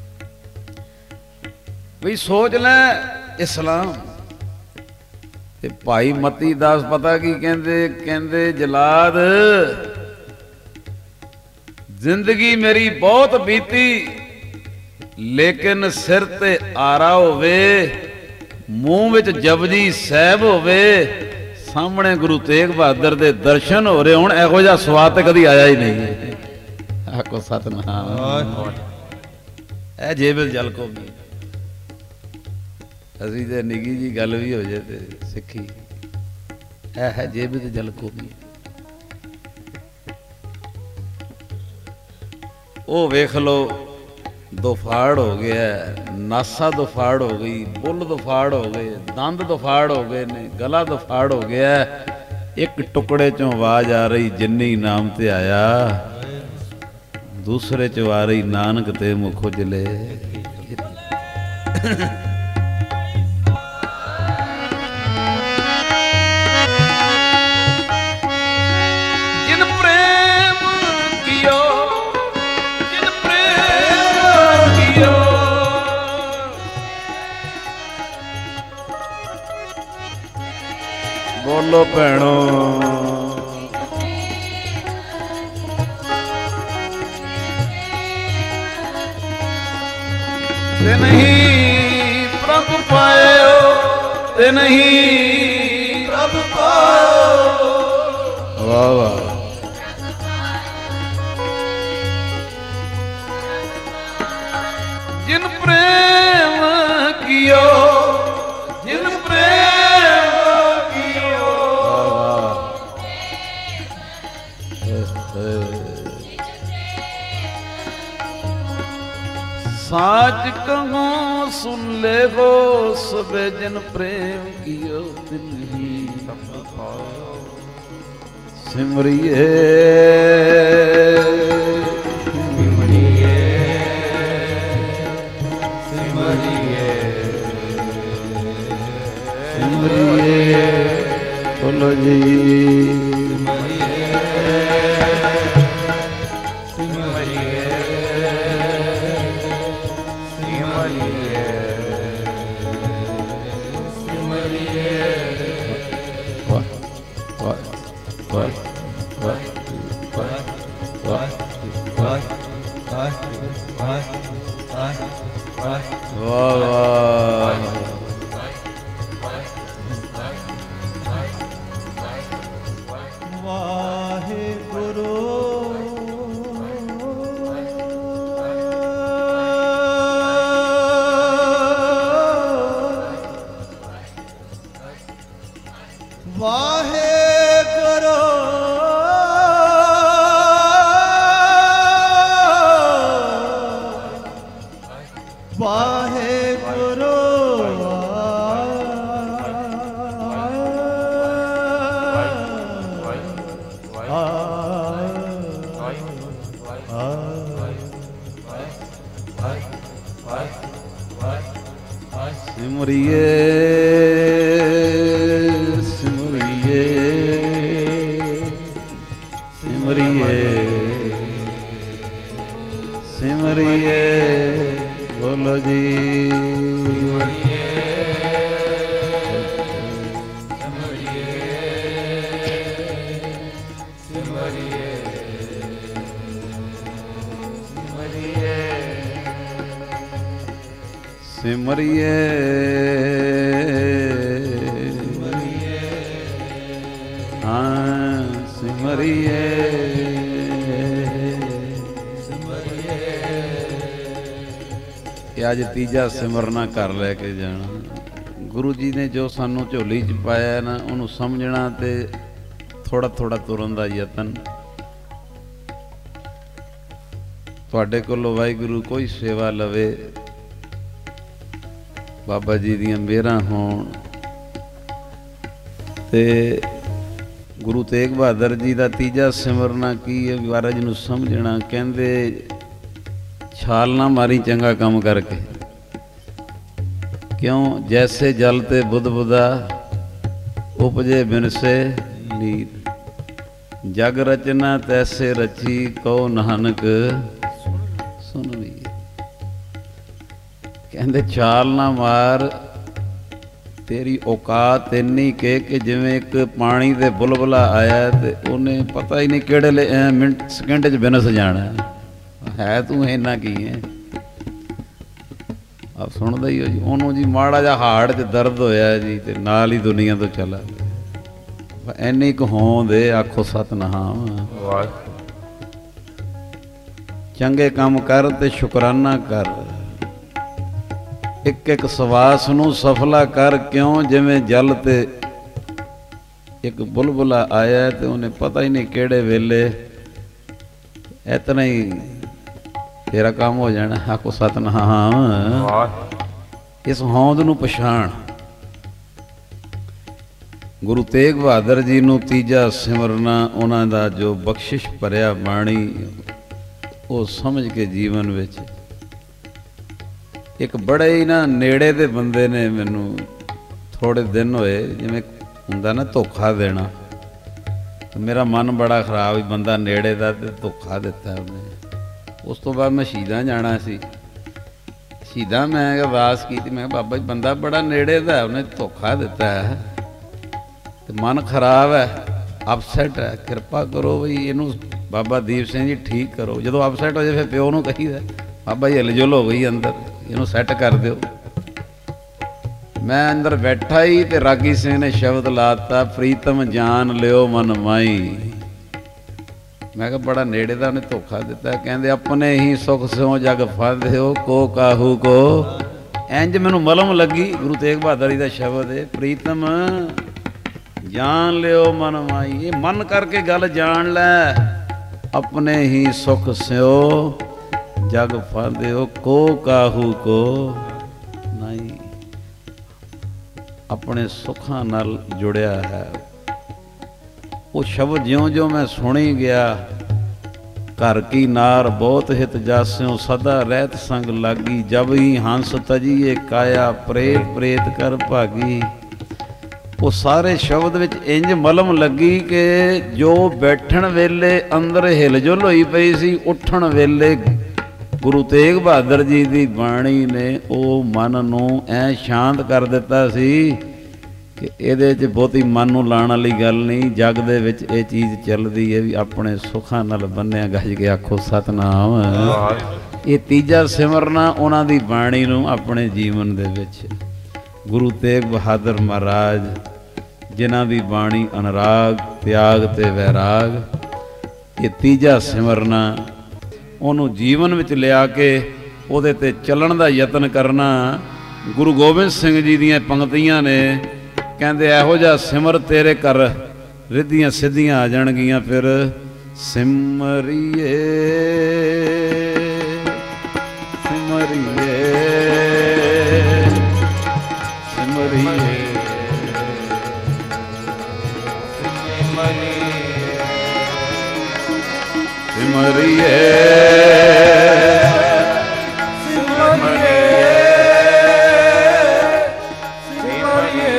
ਵੀ ਸੋਚ ਲੈ ਇਸਲਾਮ। ਤੇ ਭਾਈ ਮਤੀ ਦਾਸ ਪਤਾ ਕੀ ਕਹਿੰਦੇ, ਕਹਿੰਦੇ ਜਲਾਦ ਜ਼ਿੰਦਗੀ ਮੇਰੀ ਬਹੁਤ ਬੀਤੀ, ਲੇਕਿਨ ਸਿਰ ਤੇ ਆਰਾ ਹੋਵੇ, ਮੂੰਹ ਵਿੱਚ ਜਪਜੀ ਸਾਹਿਬ ਹੋਵੇ, ਸਾਹਮਣੇ ਗੁਰੂ ਤੇਗ ਬਹਾਦਰ ਦੇ ਦਰਸ਼ਨ ਹੋ ਰਹੇ ਹੁਣ, ਇਹੋ ਜਿਹਾ ਸਵਾਦ ਤੇ ਕਦੀ ਆਇਆ ਹੀ ਨਹੀਂ। ਆਖੋ ਸਤਿਨਾਮ। ਇਹ ਜੇਬਿਲ ਜਲ ਕੋ ਮੀਨ। ਅਸੀਂ ਤੇ ਨਿੱਗੀ ਜੀ ਗੱਲ ਵੀ ਹੋ ਜਾਏ ਤੇ ਸਿੱਖੀ, ਇਹ ਹੈ ਜੇਬਿਲ ਜਲ ਕੋ ਮੀਨ। ਉਹ ਵੇਖ ਲੋ ਦੁਫਾੜ ਹੋ ਗਿਆ, ਨਾਸਾ ਦੁਫਾੜ ਹੋ ਗਈ, ਬੁੱਲ ਦੁਫਾੜ ਹੋ ਗਏ, ਦੰਦ ਦੁਫਾੜ ਹੋ ਗਏ ਨੇ, ਗਲਾ ਦੁਫਾੜ ਹੋ ਗਿਆ। ਇੱਕ ਟੁਕੜੇ ਚੋਂ ਆਵਾਜ਼ ਆ ਰਹੀ ਜਿੰਨੀ ਨਾਮ ਤੇ ਆਇਆ, ਦੂਸਰੇ ਚ ਆ ਰਹੀ ਨਾਨਕ ਤੇ ਮੁਖ ਉਜਲੇ। ਜਿਨ ਪ੍ਰੇਮ ਕੀਓ, ਜਿਨ ਪ੍ਰੇਮ ਕੀਓ, ਬੋਲੋ ਭੈਣੋ। ਤੇ ਨਹੀਂ ਪ੍ਰਭ ਪਾਇਓ, ਤੇ ਨਹੀਂ ਪ੍ਰਭ ਪਾਇਓ। ਵਾਹ ਵਾਹ। ਜਿਨ ਪ੍ਰੇਮ ਕੀਓ, ਜਿਨ ਪ੍ਰੇਮ ਕੀਓ, साच कहूँ सुन ले गो सबे जिन प्रेम कियो तिन ही सिमरिए सिमरिए सिमरिए सिमरिए बोलो जी ਵਾਹਿਗੁਰੂ ਸਿਮਰਿਏ ਸਿਮਰਿਏ ਸਿਮਰਿਏ ਸਿਮਰਿਏ ਬੋਲੋ ਜੀ ਸਿਮਰਿਏ ਹਾਂ ਸਿਮਰਿਏ ਇਹ ਅੱਜ ਤੀਜਾ ਸਿਮਰਨਾ ਘਰ ਲੈ ਕੇ ਜਾਣਾ। ਗੁਰੂ ਜੀ ਨੇ ਜੋ ਸਾਨੂੰ ਝੋਲੀ 'ਚ ਪਾਇਆ ਨਾ ਉਹਨੂੰ ਸਮਝਣਾ ਤੇ ਥੋੜਾ ਥੋੜਾ ਤੁਰਨ ਦਾ ਯਤਨ। ਤੁਹਾਡੇ ਕੋਲੋਂ ਵਾਹਿਗੁਰੂ ਕੋਈ ਸੇਵਾ ਲਵੇ, ਬਾਬਾ ਜੀ ਦੀਆਂ ਮਿਹਰਾਂ ਹੋਣ। ਤੇ ਗੁਰੂ ਤੇਗ ਬਹਾਦਰ ਜੀ ਦਾ ਤੀਜਾ ਸਿਮਰਨਾ ਕੀ ਹੈ ਮਹਾਰਾਜ ਨੂੰ ਸਮਝਣਾ। ਕਹਿੰਦੇ ਛਾਲ ਨਾ ਮਾਰੀ ਚੰਗਾ ਕੰਮ ਕਰਕੇ, ਕਿਉਂ ਜੈਸੇ ਜਲ ਤੇ ਬੁੱਧ ਬੁੱਧਾ ਉਪਜੇ ਬਿਨਸੇ ਨੀਰ, ਜਗ ਰਚਨਾ ਤੈਸੇ ਰਚੀ ਕਉ ਨਾਨਕ ਸੁਣ ਵੀ। ਕਹਿੰਦੇ ਛਾਲ ਨਾ ਮਾਰ, ਤੇਰੀ ਔਕਾਤ ਇੰਨੀ ਕਿ ਕਿ ਜਿਵੇਂ ਇੱਕ ਪਾਣੀ ਦੇ ਬੁਲਬੁਲਾ ਆਇਆ ਤੇ ਉਹਨੇ ਪਤਾ ਹੀ ਨਹੀਂ ਕਿਹੜੇ ਮਿੰਟ ਸਕਿੰਟ 'ਚ ਬਿਨਸ ਜਾਣਾ ਹੈ। ਤੂੰ ਇੰਨਾ ਕੀ ਹੈ ਆਪ ਸੁਣਦਾ ਹੀ ਹੋ ਜੀ। ਉਹਨੂੰ ਜੀ ਮਾੜਾ ਜਿਹਾ ਹਾਰਟ 'ਚ ਦਰਦ ਹੋਇਆ ਜੀ ਤੇ ਨਾਲ ਹੀ ਦੁਨੀਆ ਤੋਂ ਚਲਾ ਗਿਆ। ਇੰਨੀ ਕੁ ਹੋਂਦ ਏ, ਆਖੋ ਸਤਿਨਾਮ। ਚੰਗੇ ਕੰਮ ਕਰ ਤੇ ਸ਼ੁਕਰਾਨਾ ਕਰ, ਇੱਕ ਇੱਕ ਸਵਾਸ ਨੂੰ ਸਫਲਾ ਕਰ, ਕਿਉਂ ਜਿਵੇਂ ਜਲ ਤੇ ਇੱਕ ਬੁਲਬੁਲਾ ਆਇਆ ਤੇ ਉਹਨੇ ਪਤਾ ਹੀ ਨਹੀਂ ਕਿਹੜੇ ਵੇਲੇ ਇਤਨਾ ਹੀ ਤੇਰਾ ਕੰਮ ਹੋ ਜਾਣਾ। ਆਖੋ ਸਤਿਨਾਮ। ਇਸ ਹੋਂਦ ਨੂੰ ਪਛਾਣ। ਗੁਰੂ ਤੇਗ ਬਹਾਦਰ ਜੀ ਨੂੰ ਤੀਜਾ ਸਿਮਰਨਾ ਉਹਨਾਂ ਦਾ ਜੋ ਬਖਸ਼ਿਸ਼ ਭਰਿਆ ਬਾਣੀ ਉਹ ਸਮਝ ਕੇ ਜੀਵਨ ਵਿੱਚ। ਇੱਕ ਬੜੇ ਹੀ ਨਾ ਨੇੜੇ ਦੇ ਬੰਦੇ ਨੇ ਮੈਨੂੰ ਥੋੜ੍ਹੇ ਦਿਨ ਹੋਏ, ਜਿਵੇਂ ਹੁੰਦਾ ਨਾ ਧੋਖਾ ਦੇਣਾ, ਮੇਰਾ ਮਨ ਬੜਾ ਖਰਾਬ। ਬੰਦਾ ਨੇੜੇ ਦਾ ਤੇ ਧੋਖਾ ਦਿੱਤਾ ਉਹਨੇ। ਉਸ ਤੋਂ ਬਾਅਦ ਮੈਂ ਸ਼ਹੀਦਾਂ ਜਾਣਾ ਸੀ। ਸ਼ਹੀਦਾਂ ਮੈਂ ਅਰਦਾਸ ਕੀਤੀ, ਮੈਂ ਕਿਹਾ ਬਾਬਾ ਜੀ ਬੰਦਾ ਬੜਾ ਨੇੜੇ ਦਾ, ਉਹਨੇ ਧੋਖਾ ਦਿੱਤਾ ਹੈ ਤੇ ਮਨ ਖਰਾਬ ਹੈ, ਅਪਸੈਟ ਹੈ, ਕਿਰਪਾ ਕਰੋ ਬਈ ਇਹਨੂੰ ਬਾਬਾ ਦੀਪ ਸਿੰਘ ਜੀ ਠੀਕ ਕਰੋ। ਜਦੋਂ ਅਪਸੈਟ ਹੋ ਜਾਏ ਫਿਰ ਪਿਓ ਨੂੰ ਕਹੀਦਾ ਬਾਬਾ ਜੀ ਹਿਲਜੁਲ ਹੋ ਗਈ ਅੰਦਰ, ਇਹਨੂੰ ਸੈੱਟ ਕਰ ਦਿਓ। ਮੈਂ ਅੰਦਰ ਬੈਠਾ ਹੀ ਤੇ ਰਾਗੀ ਸਿੰਘ ਨੇ ਸ਼ਬਦ ਲਾਤਾ, ਪ੍ਰੀਤਮ ਜਾਨ ਲਿਓ ਮਨ ਮਾਈ। ਮੈਂ ਕਿਹਾ ਬੜਾ ਨੇੜੇ ਦਾ ਉਹਨੇ ਧੋਖਾ ਦਿੱਤਾ। ਕਹਿੰਦੇ ਆਪਣੇ ਹੀ ਸੁਖ ਸਿਓ ਜਗ ਫਾਂਦਿਓ ਕੋ ਕਾਹੂ ਕੋ। ਇੰਜ ਮੈਨੂੰ ਮਲਮ ਲੱਗੀ, ਗੁਰੂ ਤੇਗ ਬਹਾਦਰ ਜੀ ਦਾ ਸ਼ਬਦ ਹੈ, ਪ੍ਰੀਤਮ ਜਾਨ ਲਿਓ ਮਨ ਮਾਈ। ਇਹ ਮਨ ਕਰਕੇ ਗੱਲ ਜਾਣ ਲੈ, ਆਪਣੇ ਹੀ ਸੁਖ ਸਿਓ ਜਗ ਫਾਂਦਿਓ ਕੋ ਕਾਹੂ ਕੋ ਨਹੀਂ। ਆਪਣੇ ਸੁੱਖਾਂ ਨਾਲ ਜੁੜਿਆ ਹੈ ਉਹ ਸ਼ਬਦ। ਜਿਉਂ ਜਿਉਂ ਮੈਂ ਸੁਣੀ ਗਿਆ, ਘਰ ਕੀ ਨਾਰ ਬਹੁਤ ਹਿਤ ਜਾਸਿਓ ਸਦਾ ਰਹਿਤ ਸੰਗ ਲਾਗੀ। ਜਬ ਹੀ ਹੰਸ ਤਜੀਏ ਕਾਇਆ ਪ੍ਰੇਤ ਪ੍ਰੇਤ ਕਰ ਭਾਗੀ। ਉਹ ਸਾਰੇ ਸ਼ਬਦ ਵਿੱਚ ਇੰਜ ਮਲਮ ਲੱਗੀ ਕਿ ਜੋ ਬੈਠਣ ਵੇਲੇ ਅੰਦਰ ਹਿਲਜੁਲ ਹੋਈ ਪਈ ਸੀ, ਉੱਠਣ ਵੇਲੇ ਗੁਰੂ ਤੇਗ ਬਹਾਦਰ ਜੀ ਦੀ ਬਾਣੀ ਨੇ ਉਹ ਮਨ ਨੂੰ ਐ ਸ਼ਾਂਤ ਕਰ ਦਿੱਤਾ ਸੀ ਕਿ ਇਹਦੇ 'ਚ ਬਹੁਤੀ ਮਨ ਨੂੰ ਲਾਉਣ ਵਾਲੀ ਗੱਲ ਨਹੀਂ। ਜੱਗ ਦੇ ਵਿੱਚ ਇਹ ਚੀਜ਼ ਚੱਲਦੀ ਹੈ ਵੀ ਆਪਣੇ ਸੁੱਖਾਂ ਨਾਲ ਬੰਨਿਆ ਗੱਜ ਕੇ ਆਖੋ ਸਤਿਨਾਮ। ਇਹ ਤੀਜਾ ਸਿਮਰਨਾ ਉਹਨਾਂ ਦੀ ਬਾਣੀ ਨੂੰ ਆਪਣੇ ਜੀਵਨ ਦੇ ਵਿੱਚ। ਗੁਰੂ ਤੇਗ ਬਹਾਦਰ ਮਹਾਰਾਜ ਜਿਨ੍ਹਾਂ ਦੀ ਬਾਣੀ ਅਨੁਰਾਗ ਤਿਆਗ ਤੇ ਵੈਰਾਗ, ਇਹ ਤੀਜਾ ਸਿਮਰਨਾ ਉਹਨੂੰ ਜੀਵਨ ਵਿੱਚ ਲਿਆ ਕੇ ਉਹਦੇ 'ਤੇ ਚੱਲਣ ਦਾ ਯਤਨ ਕਰਨਾ। ਗੁਰੂ ਗੋਬਿੰਦ ਸਿੰਘ ਜੀ ਦੀਆਂ ਪੰਕਤੀਆਂ ਨੇ, ਕਹਿੰਦੇ ਇਹੋ ਜਿਹਾ ਸਿਮਰ ਤੇਰੇ ਘਰ ਰਿੱਧੀਆਂ ਸਿੱਧੀਆਂ ਆ ਜਾਣਗੀਆਂ। ਫਿਰ ਸਿਮਰੀਏ ਸਿਮਰੀਏ ਸਿਮਰੀਏ ਸਿਮਰਿਏ ਸਿਮਰਿਏ ਸਿਮਰਿਏ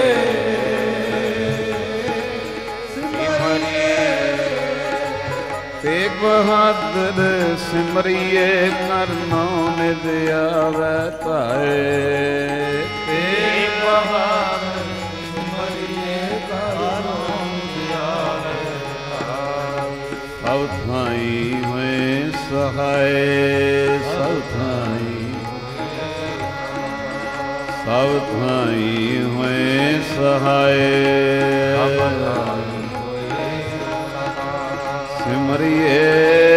ਸਿਮਰਿਏ ਤੇਗ ਬਹਾਦਰ ਸਿਮਰਿਏ ਕਰਨੋ ਨਿਦ ਆਵੈ ਧਾਏ ਤੇਗ ਬਹਾਦਰ ਸਿਮਰਿਏ ਕਰਨੋ ਨਿਦ ਆਵੈ ਧਾਏ ਸਭ ਥਾਈ ਹੋਏ ਸਹਾਏ ਸਭ ਥਾਈ ਸਭ ਥਾਈ ਹੋਏ ਸਹਾਏ ਸਿਮਰਿਏ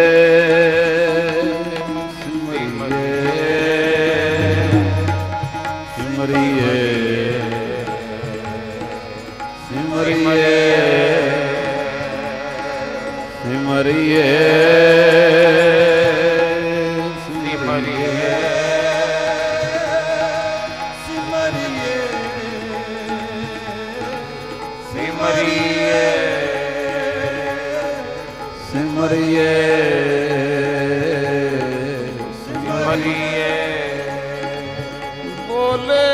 ਸਿਮਰਿਏ ਸਿਮਰਿਏ ਸਿਮਰਿਏ ਸਿਮਰਿਏ ਸਿਮਰਿਏ ਬੋਲੇ